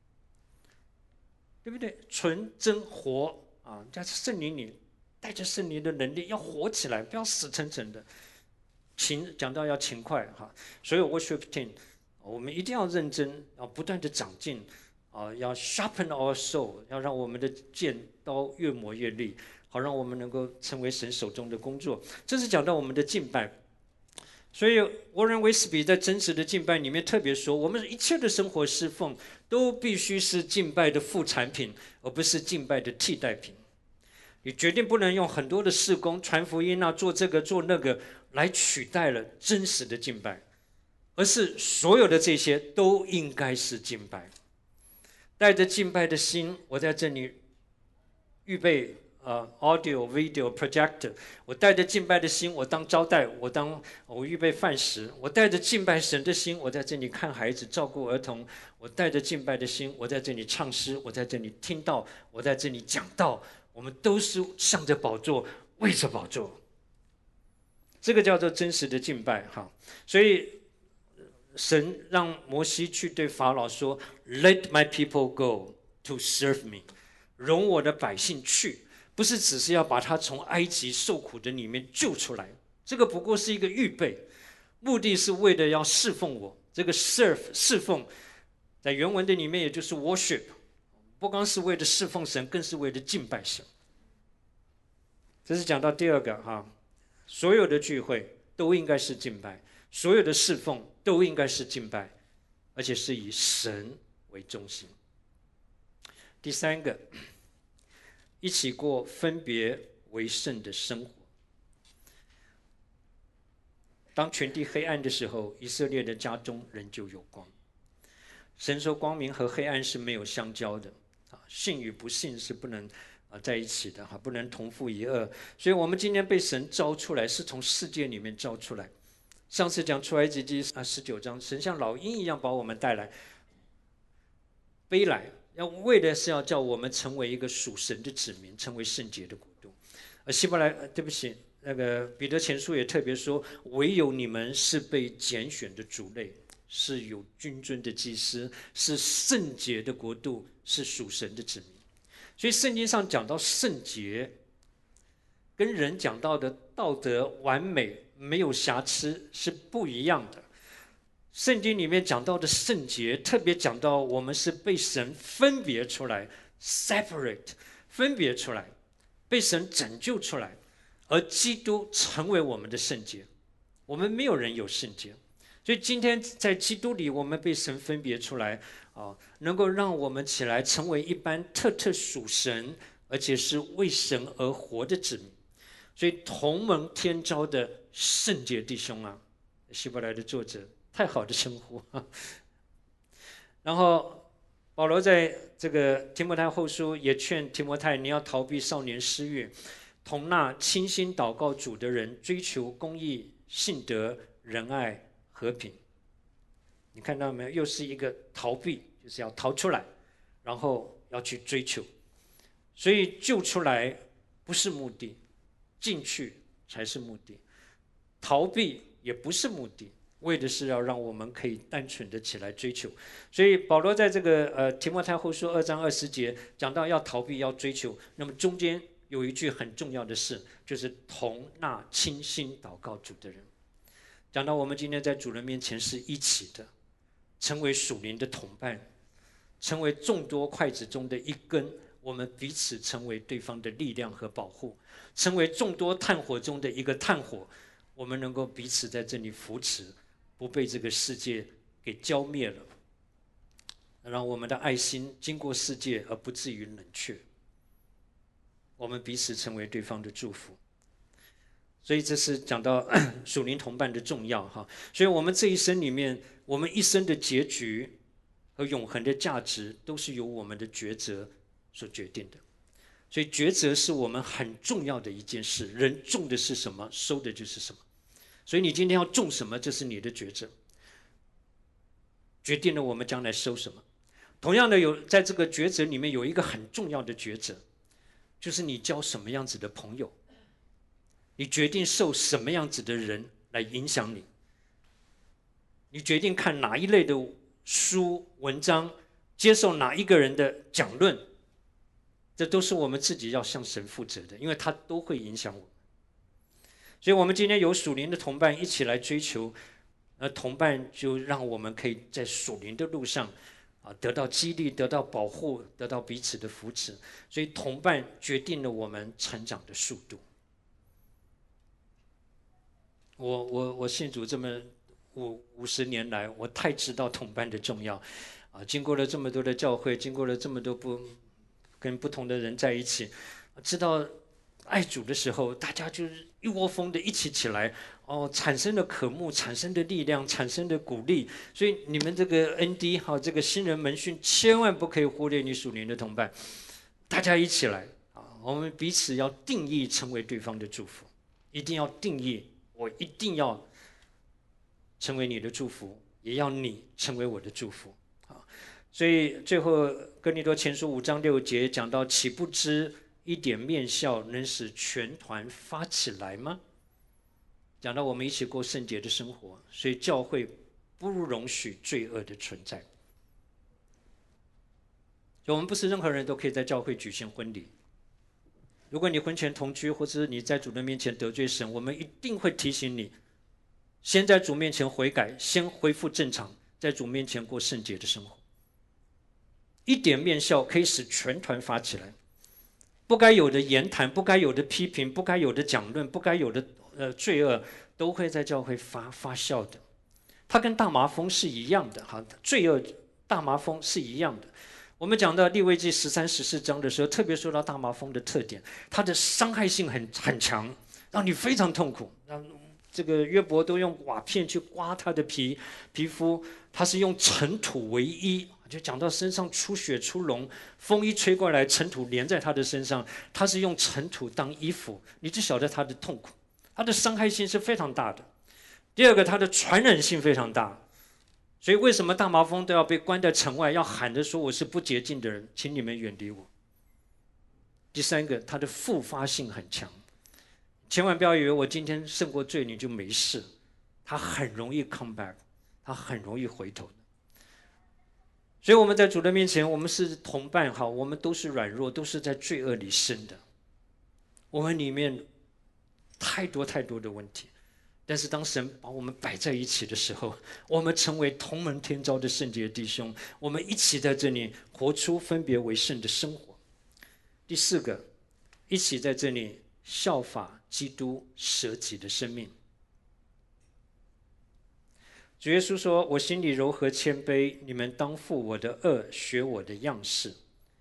对不对？纯真活在圣灵里，带着圣灵的能力要活起来，不要死沉沉的。讲到要勤快所以 worship team 我们一定要认真，要不断的长进要 sharpen our soul， 要让我们的剑刀越磨越利，好让我们能够成为神手中的工作。这是讲到我们的敬拜。所以沃伦·威斯比在真实的敬拜里面特别说，我们一切的生活侍奉都必须是敬拜的副产品，而不是敬拜的替代品。你决定不能用很多的事工、传福音做这个做那个来取代了真实的敬拜，而是所有的这些都应该是敬拜。带着敬拜的心，我在这里预备audio、video、projector， 我带着敬拜的心，我当招待，我预备饭食，我带着敬拜神的心，我在这里看孩子、照顾儿童，我带着敬拜的心，我在这里唱诗，我在这里听道，我在这里讲道，我们都是向着宝座，为着宝座。这个叫做真实的敬拜所以神让摩西去对法老说 Let my people go to serve me， 容我的百姓去，不是只是要把他从埃及受苦的里面救出来，这个不过是一个预备，目的是为了要侍奉我。这个 serve 侍奉在原文的里面也就是 worship， 不光是为了侍奉神，更是为了敬拜神。这是讲到第二个所有的聚会都应该是敬拜，所有的侍奉都应该是敬拜，而且是以神为中心。第三个，一起过分别为圣的生活。当全地黑暗的时候，以色列的家中仍旧有光。神说光明和黑暗是没有相交的，信与不信是不能在一起的，不能同负一轭。所以我们今天被神招出来，是从世界里面招出来。上次讲出埃及记19章，神像老鹰一样把我们带来背来，为的是要叫我们成为一个属神的子民，成为圣洁的国度。希伯来对不起，那个彼得前书也特别说，唯有你们是被拣选的族类，是有君尊的祭司，是圣洁的国度，是属神的子民。所以圣经上讲到圣洁，跟人讲到的道德完美没有瑕疵是不一样的。圣经里面讲到的圣洁，特别讲到我们是被神分别出来 ，separate， 分别出来，被神拯救出来，而基督成为我们的圣洁。我们没有人有圣洁，所以今天在基督里，我们被神分别出来，能够让我们起来成为一般特属神，而且是为神而活的子民。所以同蒙天召的圣洁弟兄啊，希伯来的作者太好的称呼。然后保罗在这个提摩太后书也劝提摩太，你要逃避少年私欲，同那倾心祷告主的人，追求公义、信德、仁爱、和平。你看到没有？又是一个逃避，就是要逃出来，然后要去追求。所以救出来不是目的，进去才是目的。逃避也不是目的，为的是要让我们可以单纯的起来追求。所以保罗在这个提摩太后书2章20节讲到要逃避，要追求。那么中间有一句很重要的事，就是同那倾心祷告主的人。讲到我们今天在主人面前是一起的，成为属灵的同伴，成为众多筷子中的一根，我们彼此成为对方的力量和保护，成为众多炭火中的一个炭火，我们能够彼此在这里扶持，不被这个世界给浇灭了，让我们的爱心经过世界而不至于冷却，我们彼此成为对方的祝福。所以这是讲到属灵同伴的重要哈。所以我们这一生里面，我们一生的结局和永恒的价值，都是由我们的抉择所决定的。所以抉择是我们很重要的一件事，人种的是什么，收的就是什么。所以你今天要种什么，这是你的抉择，决定了我们将来收什么。同样的，在这个抉择里面有一个很重要的抉择，就是你交什么样子的朋友，你决定受什么样子的人来影响你，你决定看哪一类的书文章，接受哪一个人的讲论，这都是我们自己要向神负责的，因为他都会影响我们。所以我们今天有属灵的同伴一起来追求，同伴就让我们可以在属灵的路上得到激励，得到保护，得到彼此的扶持。所以同伴决定了我们成长的速度。我信主这么50年来，我太知道同伴的重要经过了这么多的教会，经过了这么多跟不同的人在一起，知道爱主的时候，大家就是一窝蜂的一起起来产生的渴慕，产生的力量，产生的鼓励。所以你们这个 ND 这个新人门训，千万不可以忽略你属灵的同伴，大家一起来我们彼此要定义成为对方的祝福，一定要定义。我一定要成为你的祝福，也要你成为我的祝福所以最后哥林多前书5章6节讲到，岂不知一点面笑能使全团发起来吗？讲到我们一起过圣洁的生活，所以教会不容许罪恶的存在。我们不是任何人都可以在教会举行婚礼。如果你婚前同居，或者你在主的面前得罪神，我们一定会提醒你，先在主面前悔改，先恢复正常，在主面前过圣洁的生活。一点面笑可以使全团发起来，不该有的言谈，不该有的批评，不该有的讲论，不该有的罪恶都会在教会发酵的。它跟大麻风是一样的哈，罪恶大麻风是一样的。我们讲到利未记13、14章的时候，特别说到大麻风的特点，它的伤害性很强，让你非常痛苦。让这个约伯都用瓦片去刮他的皮肤，他是用尘土为衣，就讲到身上出血出脓，风一吹过来，尘土连在他的身上，他是用尘土当衣服，你就晓得他的痛苦，他的伤害性是非常大的。第二个，它的传染性非常大，所以为什么大麻风都要被关在城外，要喊着说我是不洁净的人，请你们远离我。第三个，它的复发性很强，千万不要以为我今天胜过罪你就没事，它很容易 come back， 它很容易回头的。所以我们在主的面前，我们是同伴，好，我们都是软弱，都是在罪恶里生的，我们里面太多的问题。但是当神把我们摆在一起的时候，我们成为同门天召的圣洁弟兄，我们一起在这里活出分别为圣的生活。第四个，一起在这里效法基督舍己的生命。主耶稣说，我心里柔和谦卑，你们当负我的恶，学我的样式。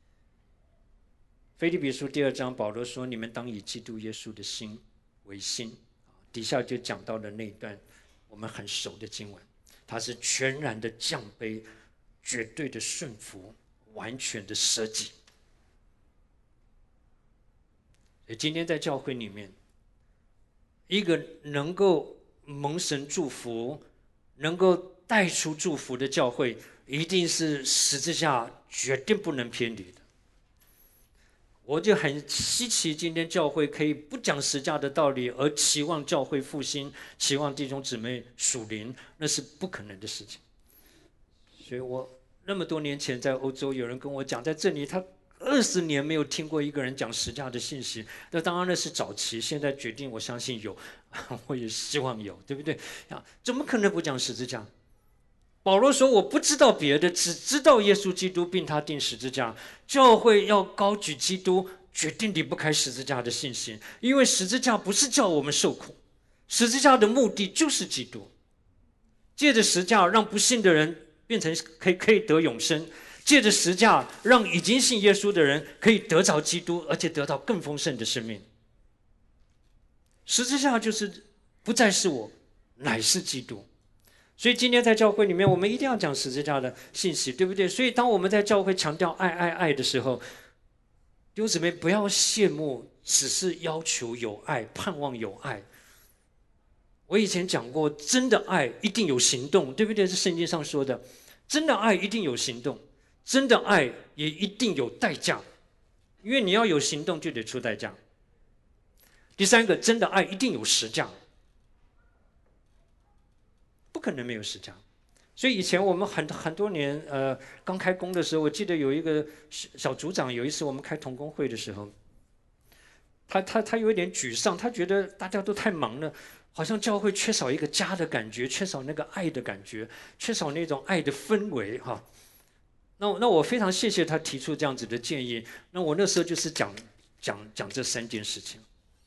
腓立比书2章，保罗说，你们当以基督耶稣的心为心。底下就讲到了那一段我们很熟的经文，他是全然的降卑，绝对的顺服，完全的舍己。所以今天在教会里面，一个能够蒙神祝福，能够带出祝福的教会，一定是十字架绝对不能偏离的。我就很稀奇，今天教会可以不讲十架的道理，而期望教会复兴，期望弟兄姊妹属灵，那是不可能的事情。所以我那么多年前在欧洲，有人跟我讲，在这里他20年没有听过一个人讲十架的信息。那当然那是早期，现在决定我相信有，我也希望有，对不对？怎么可能不讲十字架？保罗说，我不知道别的，只知道耶稣基督并他钉十字架。教会要高举基督，决定离不开十字架的信心，因为十字架不是叫我们受苦，十字架的目的就是基督，借着十字架让不信的人变成可以得永生，借着十字架让已经信耶稣的人可以得着基督，而且得到更丰盛的生命。十字架就是不再是我，乃是基督。所以今天在教会里面，我们一定要讲十字架的信息，对不对？所以当我们在教会强调爱的时候，弟兄姊妹不要羡慕，只是要求有爱，盼望有爱。我以前讲过，真的爱一定有行动，对不对？是圣经上说的，真的爱一定有行动，真的爱也一定有代价，因为你要有行动就得出代价。第三个，真的爱一定有实价，不可能没有实价。所以以前我们很多年，刚开工的时候，我记得有一个小组长，有一次我们开同工会的时候，他有一点沮丧，他觉得大家都太忙了，好像教会缺少一个家的感觉，缺少那个爱的感觉，缺少那种爱的氛围哈。那我非常谢谢他提出这样子的建议。那我那时候就是讲这3件事情。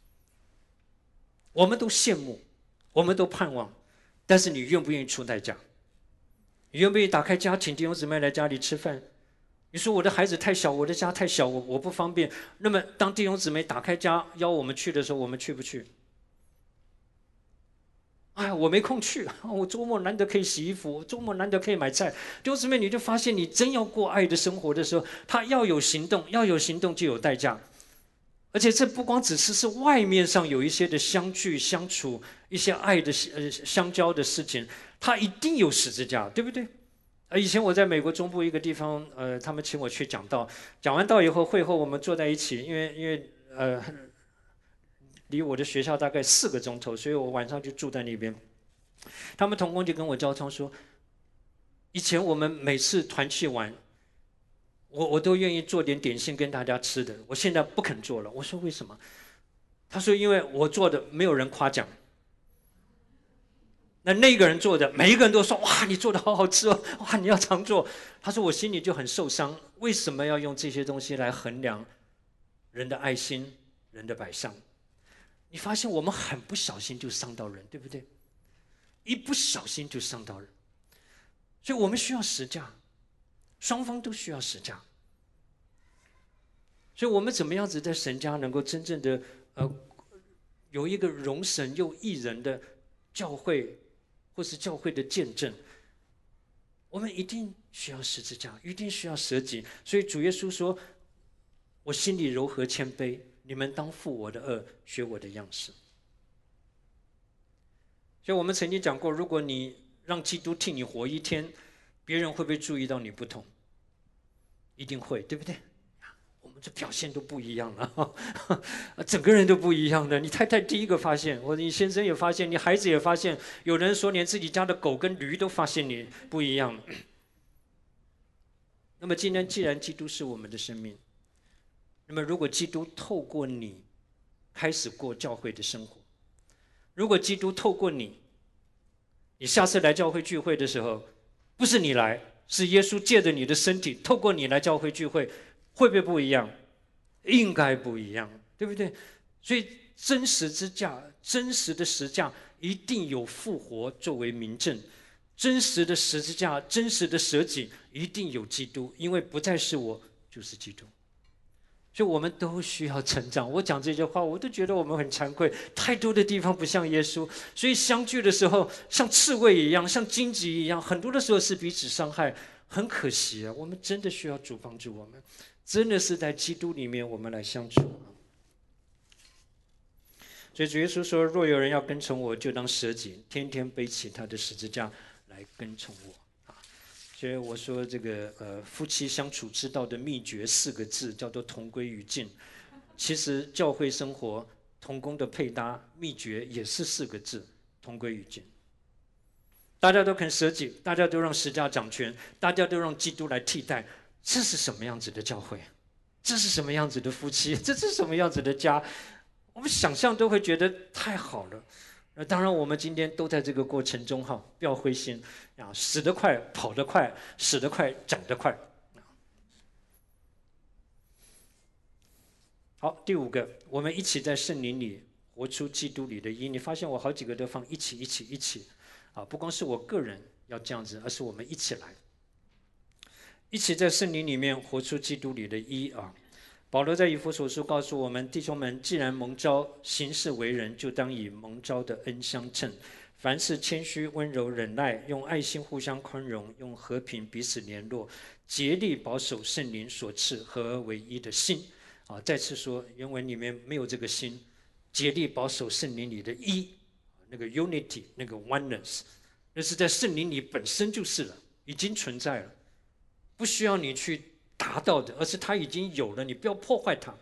我们都羡慕，我们都盼望，但是你愿不愿意出代价？你愿不愿意打开家，请弟兄姊妹来家里吃饭？你说我的孩子太小，我的家太小，我不方便。那么当弟兄姊妹打开家邀我们去的时候，我们去不去？哎呀，我没空去，我周末难得可以洗衣服，我周末难得可以买菜。弟兄姊妹，你就发现你真要过爱的生活的时候，他要有行动，要有行动就有代价。而且这不光只是外面上有一些的相聚相处，一些爱的相交的事情，它一定有十字架，对不对？以前我在美国中部一个地方，他们请我去讲道，讲完道以后，会后我们坐在一起，因为离我的学校大概4个钟头，所以我晚上就住在那边。他们同工就跟我交通说，以前我们每次团契完，我都愿意做点点心跟大家吃的，我现在不肯做了。我说为什么？他说因为我做的没有人夸奖，那个人做的，每一个人都说哇你做的好好吃哦，哇你要常做。他说我心里就很受伤，为什么要用这些东西来衡量人的爱心，人的摆上？ 你发现我们很不小心就伤到人，对不对？一不小心就伤到人，所以我们需要实价，双方都需要实价。所以我们怎么样子在神家能够真正的有一个容神又益人的教会，或是教会的见证，我们一定需要十字架，一定需要舍己。所以主耶稣说：“我心里柔和谦卑，你们当负我的恶，学我的样式。”所以我们曾经讲过，如果你让基督替你活一天，别人会不会注意到你不同？一定会，对不对？我们这表现都不一样了，整个人都不一样的。你太太第一个发现，或者你先生也发现，你孩子也发现，有人说连自己家的狗跟驴都发现你不一样。那么今天既然基督是我们的生命，那么如果基督透过你开始过教会的生活，如果基督透过你，你下次来教会聚会的时候，不是你来，是耶稣借着你的身体透过你来教会聚会，会不会不一样？应该不一样，对不对？所以真实之价，真实的实价一定有复活作为明证，真实的十字架，真实的舍己一定有基督，因为不再是我，就是基督。所以我们都需要成长。我讲这些话，我都觉得我们很惭愧，太多的地方不像耶稣。所以相聚的时候，像刺猬一样，像荆棘一样，很多的时候是彼此伤害，很可惜啊。我们真的需要主帮助我们，真的是在基督里面我们来相处。所以主耶稣说：“若有人要跟从我，就当舍己，天天背起他的十字架来跟从我。”所以我说这个夫妻相处之道的秘诀4个字叫做同归于尽。其实教会生活同工的配搭秘诀也是4个字：同归于尽。大家都肯舍己，大家都让十架掌权，大家都让基督来替代，这是什么样子的教会？这是什么样子的夫妻？这是什么样子的家？我们想象都会觉得太好了。当然我们今天都在这个过程中哈，不要灰心啊，死得快跑得快，死得快长得快。好，第5个，我们一起在圣灵里活出基督里的义。你发现我好几个都放一起啊，不光是我个人要这样子，而是我们一起来，一起在圣灵里面活出基督里的义啊。保罗在以弗所书告诉我们，弟兄们，既然蒙召行事为人，就当以蒙召的恩相称。凡事谦虚、温柔、忍耐，用爱心互相宽容，用和平彼此联络，竭力保守圣灵所赐合而为一的心。啊，再次说，原文里面没有这个心，竭力保守圣灵里的一，那个 unity， 那个 oneness， 那是在圣灵里本身就是了，已经存在了，不需要你去达到的，而是它已经有了，你不要破坏它。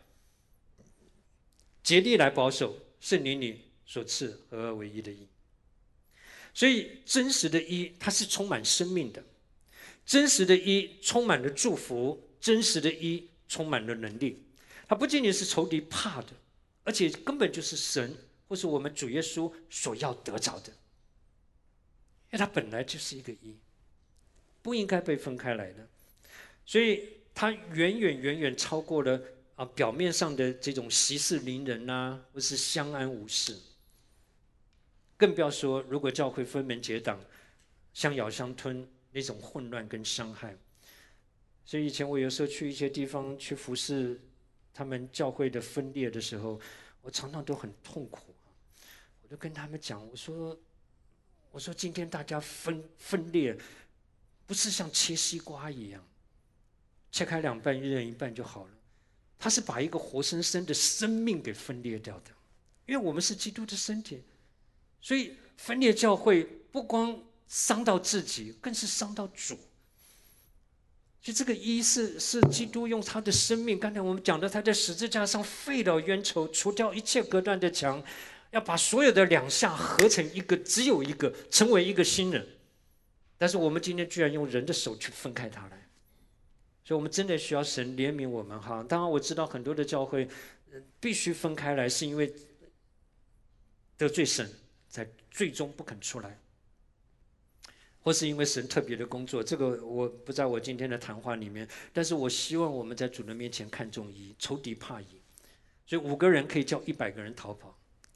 竭力来保守圣灵里所赐合而为一的义。所以真实的义，它是充满生命的，真实的义充满了祝福，真实的义充满了能力。它不仅仅是仇敌怕的，而且根本就是神或是我们主耶稣所要得着的，因为它本来就是一个义，不应该被分开来的。所以它远远超过了表面上的这种息事宁人啊，或是相安无事。更不要说如果教会分门结党、相咬相吞那种混乱跟伤害。所以以前我有时候去一些地方去服侍他们教会的分裂的时候，我常常都很痛苦。我就跟他们讲，我说今天大家分裂，不是像切西瓜一样，切开2半，一人一半就好了。他是把一个活生生的生命给分裂掉的，因为我们是基督的身体，所以分裂教会不光伤到自己，更是伤到主。所以这个一是基督用他的生命，刚才我们讲的，他在十字架上废了冤仇，除掉一切隔断的墙，要把所有的两下合成一个，只有一个，成为一个新人。但是我们今天居然用人的手去分开他来，所以我们真的需要神怜悯我们哈。当然我知道很多的教会必须分开来，是因为得罪神，才最终不肯出来。或是因为神特别的工作，这个我不在我今天的谈话里面，但是我希望我们在主的面前看重义，仇敌怕义，所以5个人可以叫100个人逃跑，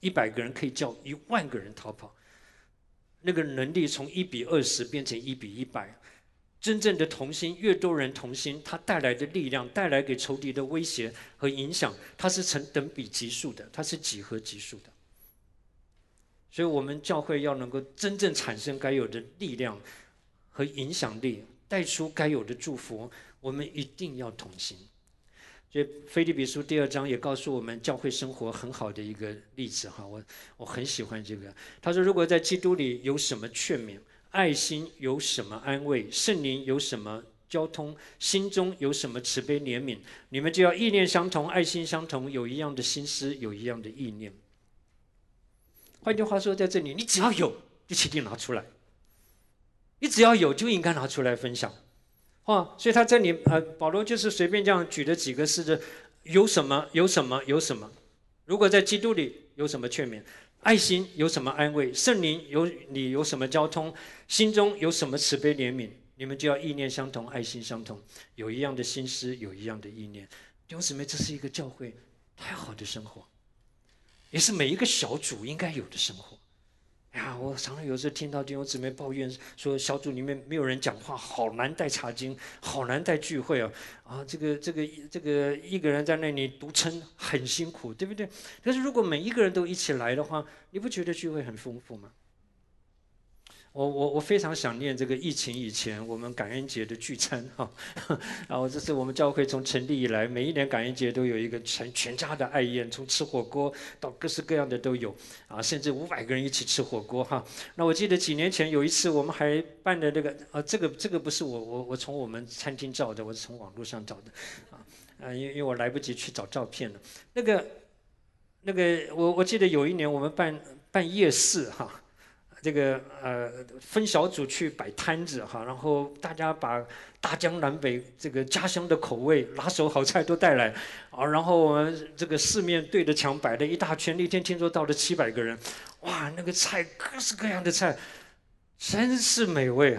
100个人可以叫10000个人逃跑，那个能力从1:20变成1:100。真正的同心，越多人同心，它带来的力量，带来给仇敌的威胁和影响，它是成等比级数的，它是几何级数的。所以，我们教会要能够真正产生该有的力量和影响力，带出该有的祝福，我们一定要同心。所以，腓立比书2章也告诉我们教会生活很好的一个例子哈，我很喜欢这个。他说，如果在基督里有什么劝勉，爱心有什么安慰，圣灵有什么交通，心中有什么慈悲怜悯，你们就要意念相同，爱心相同，有一样的心思，有一样的意念。换句话说，在这里你只要有，就一定拿出来；你只要有，就应该拿出来分享。所以他这里保罗就是随便这样举了几个式子，有什么有什么有什么。如果在基督里有什么劝勉，爱心有什么安慰，圣灵有什么交通，心中有什么慈悲怜悯，你们就要意念相同，爱心相同，有一样的心思，有一样的意念。弟兄姊妹，这是一个教会太好的生活，也是每一个小组应该有的生活。我常常有时候听到弟兄姊妹抱怨说，小组里面没有人讲话，好难带查经，好难带聚会这个一个人在那里独撑很辛苦，对不对？但是如果每一个人都一起来的话，你不觉得聚会很丰富吗？我非常想念这个疫情以前我们感恩节的聚餐然后这是我们教会从成立以来，每一年感恩节都有一个全家的爱宴，从吃火锅到各式各样的都有甚至500个人一起吃火锅那我记得几年前有一次我们还办的那个这个不是我从我们餐厅照的，我是从网络上找的因为我来不及去找照片了。那个我记得有一年我们办夜市这个分小组去摆摊子然后大家把大江南北这个家乡的口味、拿手好菜都带来然后我们这个四面对着墙摆了一大圈，那天听说到了700个人，哇，那个菜各式各样的菜，真是美味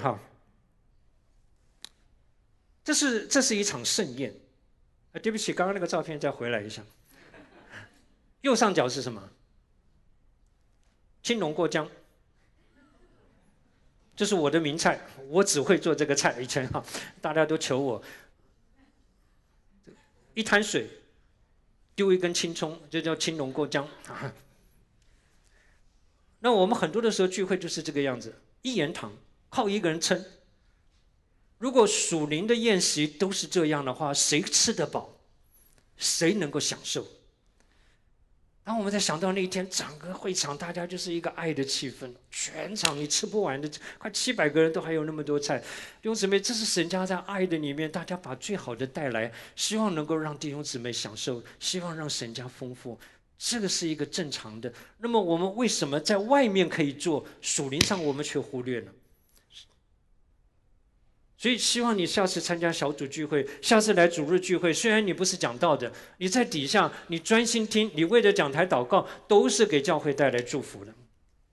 这是一场盛宴对不起，刚刚那个照片再回来一下，右上角是什么？青龙过江。这是我的名菜，我只会做这个菜。以前大家都求我，一滩水丢一根青葱，就叫青龙过江那我们很多的时候聚会就是这个样子，一言堂，靠一个人撑。如果属灵的宴席都是这样的话，谁吃得饱？谁能够享受？然后我们才想到那一天，整个会场大家就是一个爱的气氛，全场你吃不完的，快700个人都还有那么多菜。弟兄姊妹，这是神家在爱的里面，大家把最好的带来，希望能够让弟兄姊妹享受，希望让神家丰富，这个是一个正常的。那么我们为什么在外面可以做，属灵上我们却忽略了？所以希望你下次参加小组聚会，下次来主日聚会，虽然你不是讲道的，你在底下你专心听，你为着讲台祷告，都是给教会带来祝福的。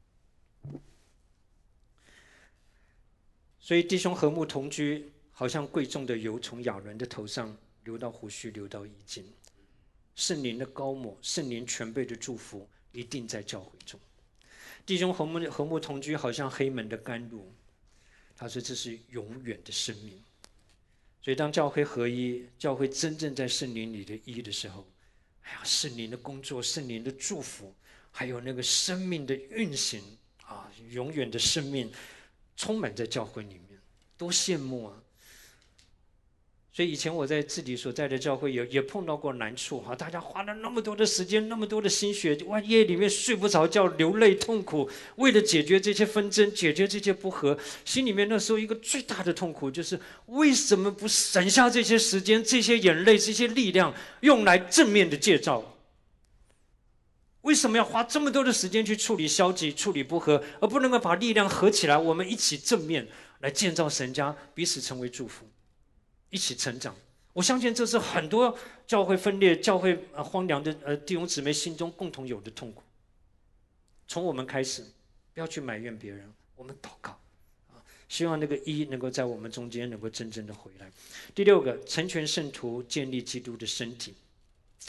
所以弟兄和睦同居，好像贵重的油从亚伦的头上流到胡须，流到衣襟。圣灵的膏抹，圣灵全备的祝福一定在教会中。弟兄和睦同居，好像黑门的甘露。他说这是永远的生命。所以当教会合一，教会真正在圣灵里的一的时候，圣灵的工作，圣灵的祝福，还有那个生命的运行永远的生命充满在教会里面，多羡慕所以以前我在自己所在的教会也碰到过难处大家花了那么多的时间，那么多的心血，夜里面睡不着觉，流泪痛苦，为了解决这些纷争，解决这些不和，心里面那时候一个最大的痛苦就是为什么不省下这些时间、这些眼泪、这些力量，用来正面的建造？为什么要花这么多的时间去处理消极、处理不和，而不能够把力量合起来，我们一起正面来建造神家，彼此成为祝福，一起成长？我相信这是很多教会分裂、教会荒凉的弟兄姊妹心中共同有的痛苦。从我们开始，不要去埋怨别人，我们祷告希望那个一能够在我们中间能够真正的回来。第6个，成全圣徒，建立基督的身体。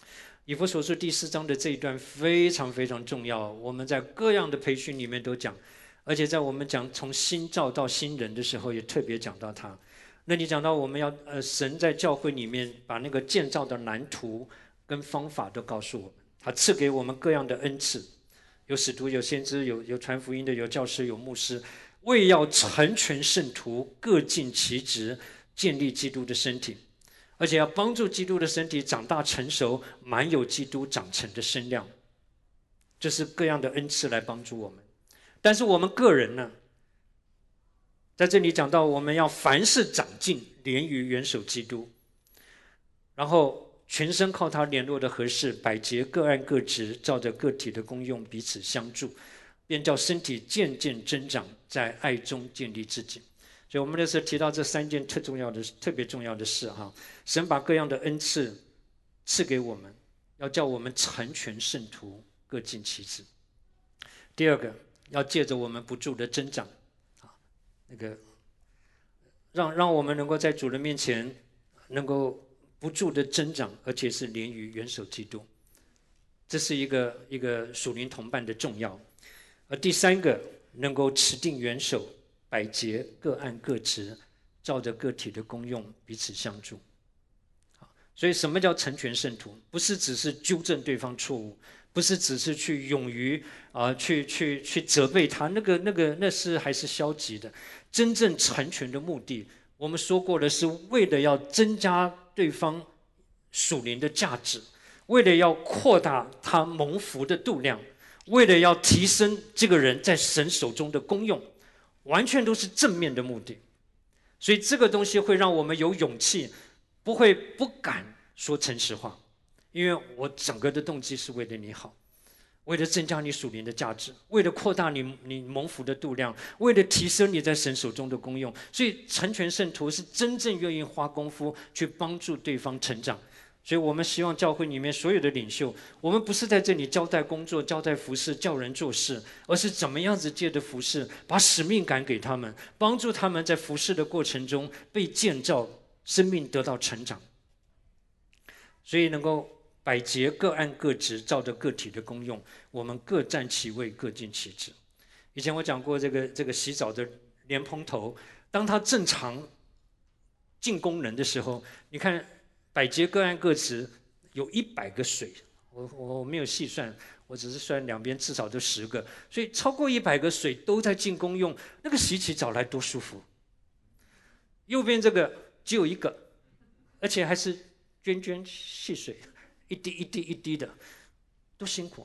以弗所书第4章的这一段非常非常重要，我们在各样的培训里面都讲，而且在我们讲从新造到新人的时候，也特别讲到它。那你讲到我们要神在教会里面把那个建造的蓝图跟方法都告诉我们，他赐给我们各样的恩赐，有使徒，有先知，有传福音的，有教师，有牧师，为要成全圣徒，各尽其职，建立基督的身体。而且要帮助基督的身体长大成熟，满有基督长成的身量。这是各样的恩赐来帮助我们。但是我们个人呢，在这里讲到我们要凡事长进，连于元首基督，然后全身靠他联络的合适，百节各按各职，照着个体的功用彼此相助，便叫身体渐渐增长，在爱中建立自己。所以我们那时候提到这3件特别重要的事哈，神把各样的恩赐赐给我们，要叫我们成全圣徒，各尽其职。第二个，要借着我们不住的增长，那个让我们能够在主的面前能够不住的增长，而且是连于元首基督。这是一个属灵同伴的重要。而第3个，能够持定元首，百节各按各职，照着个体的功用彼此相助。所以什么叫成全圣徒？不是只是纠正对方错误，不是只是去勇于去责备他，那是还是消极的。真正成全的目的，我们说过的是为了要增加对方属灵的价值，为了要扩大他蒙福的度量，为了要提升这个人在神手中的功用，完全都是正面的目的。所以这个东西会让我们有勇气，不敢说诚实话，因为我整个的动机是为了你好，为了增加你属灵的价值，为了扩大你蒙福的度量，为了提升你在神手中的功用。所以成全圣徒是真正愿意花功夫去帮助对方成长。所以我们希望教会里面所有的领袖，我们不是在这里交代工作、交代服事、叫人做事，而是怎么样子借着服事，把使命感给他们，帮助他们在服事的过程中被建造，生命得到成长。所以能够百节各按各职，照着个体的功用，我们各占其位，各尽其职。以前我讲过这个洗澡的莲蓬头，当它正常进功能的时候，你看百节各按各职，有100个水，我没有细算，我只是算两边至少都10个，所以超过100个水都在进功用，那个洗起澡来多舒服。右边这个只有1个，而且还是涓涓细水，一滴一滴一滴的，多辛苦。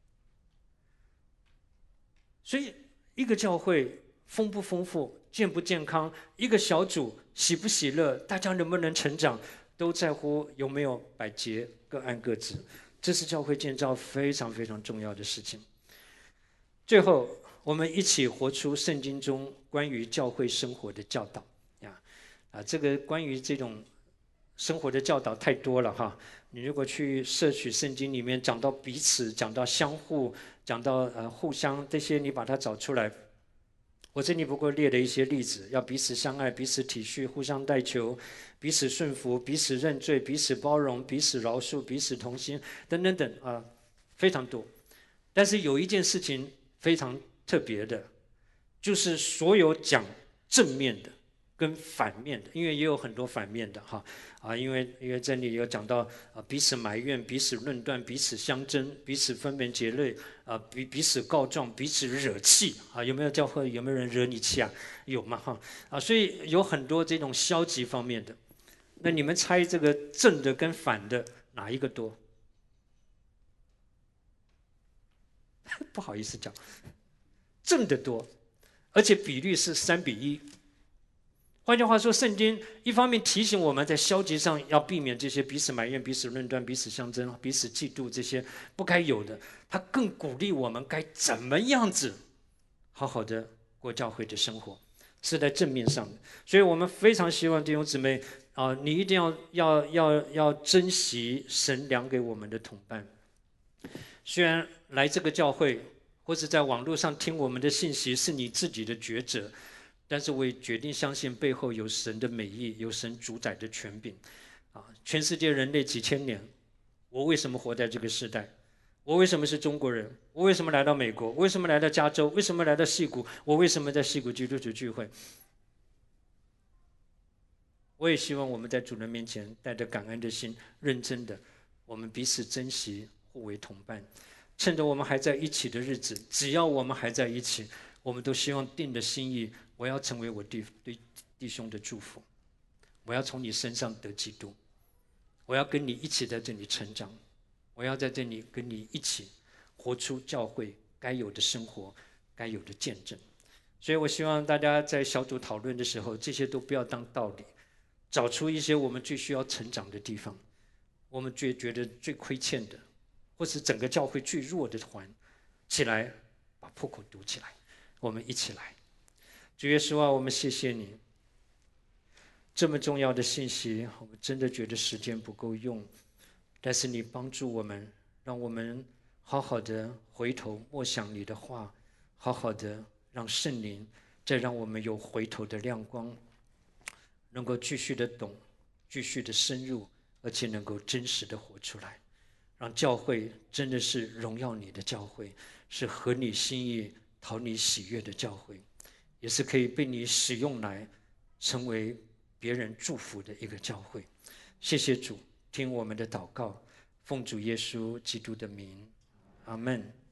所以一个教会丰不丰富，健不健康，一个小组喜不喜乐，大家能不能成长，都在乎有没有百节各按各职。这是教会建造非常非常重要的事情。最后，我们一起活出圣经中关于教会生活的教导这个关于这种生活的教导太多了哈。你如果去摄取圣经里面讲到彼此，讲到相互，讲到互相这些，你把它找出来。我这里不过列了一些例子，要彼此相爱，彼此体恤，互相代求，彼此顺服，彼此认罪，彼此包容，彼此饶恕，彼此同心，等等等非常多。但是有一件事情非常特别的，就是所有讲正面的跟反面的，因为也有很多反面的因为这里有讲到彼此埋怨，彼此论断，彼此相争，彼此分门结类彼此告状，彼此惹气有没有教会有没有人惹你气啊？有嘛所以有很多这种消极方面的。那你们猜这个正的跟反的哪一个多？不好意思讲，正的多，而且比率是3:1。换句话说，圣经一方面提醒我们在消极上要避免这些彼此埋怨、彼此论断、彼此相争、彼此嫉妒这些不该有的，他更鼓励我们该怎么样子好好的过教会的生活，是在正面上的。所以我们非常希望弟兄姊妹你一定要珍惜神量给我们的同伴。虽然来这个教会或者在网络上听我们的信息是你自己的抉择，但是我也决定相信背后有神的美意，有神主宰的权柄全世界人类几千年， 我为什么活在这个时代？我为什么是中国人？我为什么来到美国？为什么来到加州？为什么来到矽谷？我为什么在矽谷基督徒聚会？我也希望我们在主人面前带着感恩的心，认真的，我们彼此珍惜，互为同伴。趁着我们还在一起的日子，只要我们还在一起，我们都希望定的心意，我要成为我对弟兄的祝福，我要从你身上得基督，我要跟你一起在这里成长，我要在这里跟你一起活出教会该有的生活，该有的见证。所以我希望大家在小组讨论的时候，这些都不要当道理，找出一些我们最需要成长的地方，我们觉得最亏欠的，或是整个教会最弱的环，起来把破口堵起来，我们一起来。主耶稣啊，我们谢谢你，这么重要的信息，我们真的觉得时间不够用，但是你帮助我们，让我们好好的回头默想你的话，好好的让圣灵再让我们有回头的亮光，能够继续的懂，继续的深入，而且能够真实的活出来，让教会真的是荣耀你的教会，是合你心意、讨你喜悦的教会，也是可以被你使用来成为别人祝福的一个教会。谢谢主，听我们的祷告，奉主耶稣基督的名，阿们。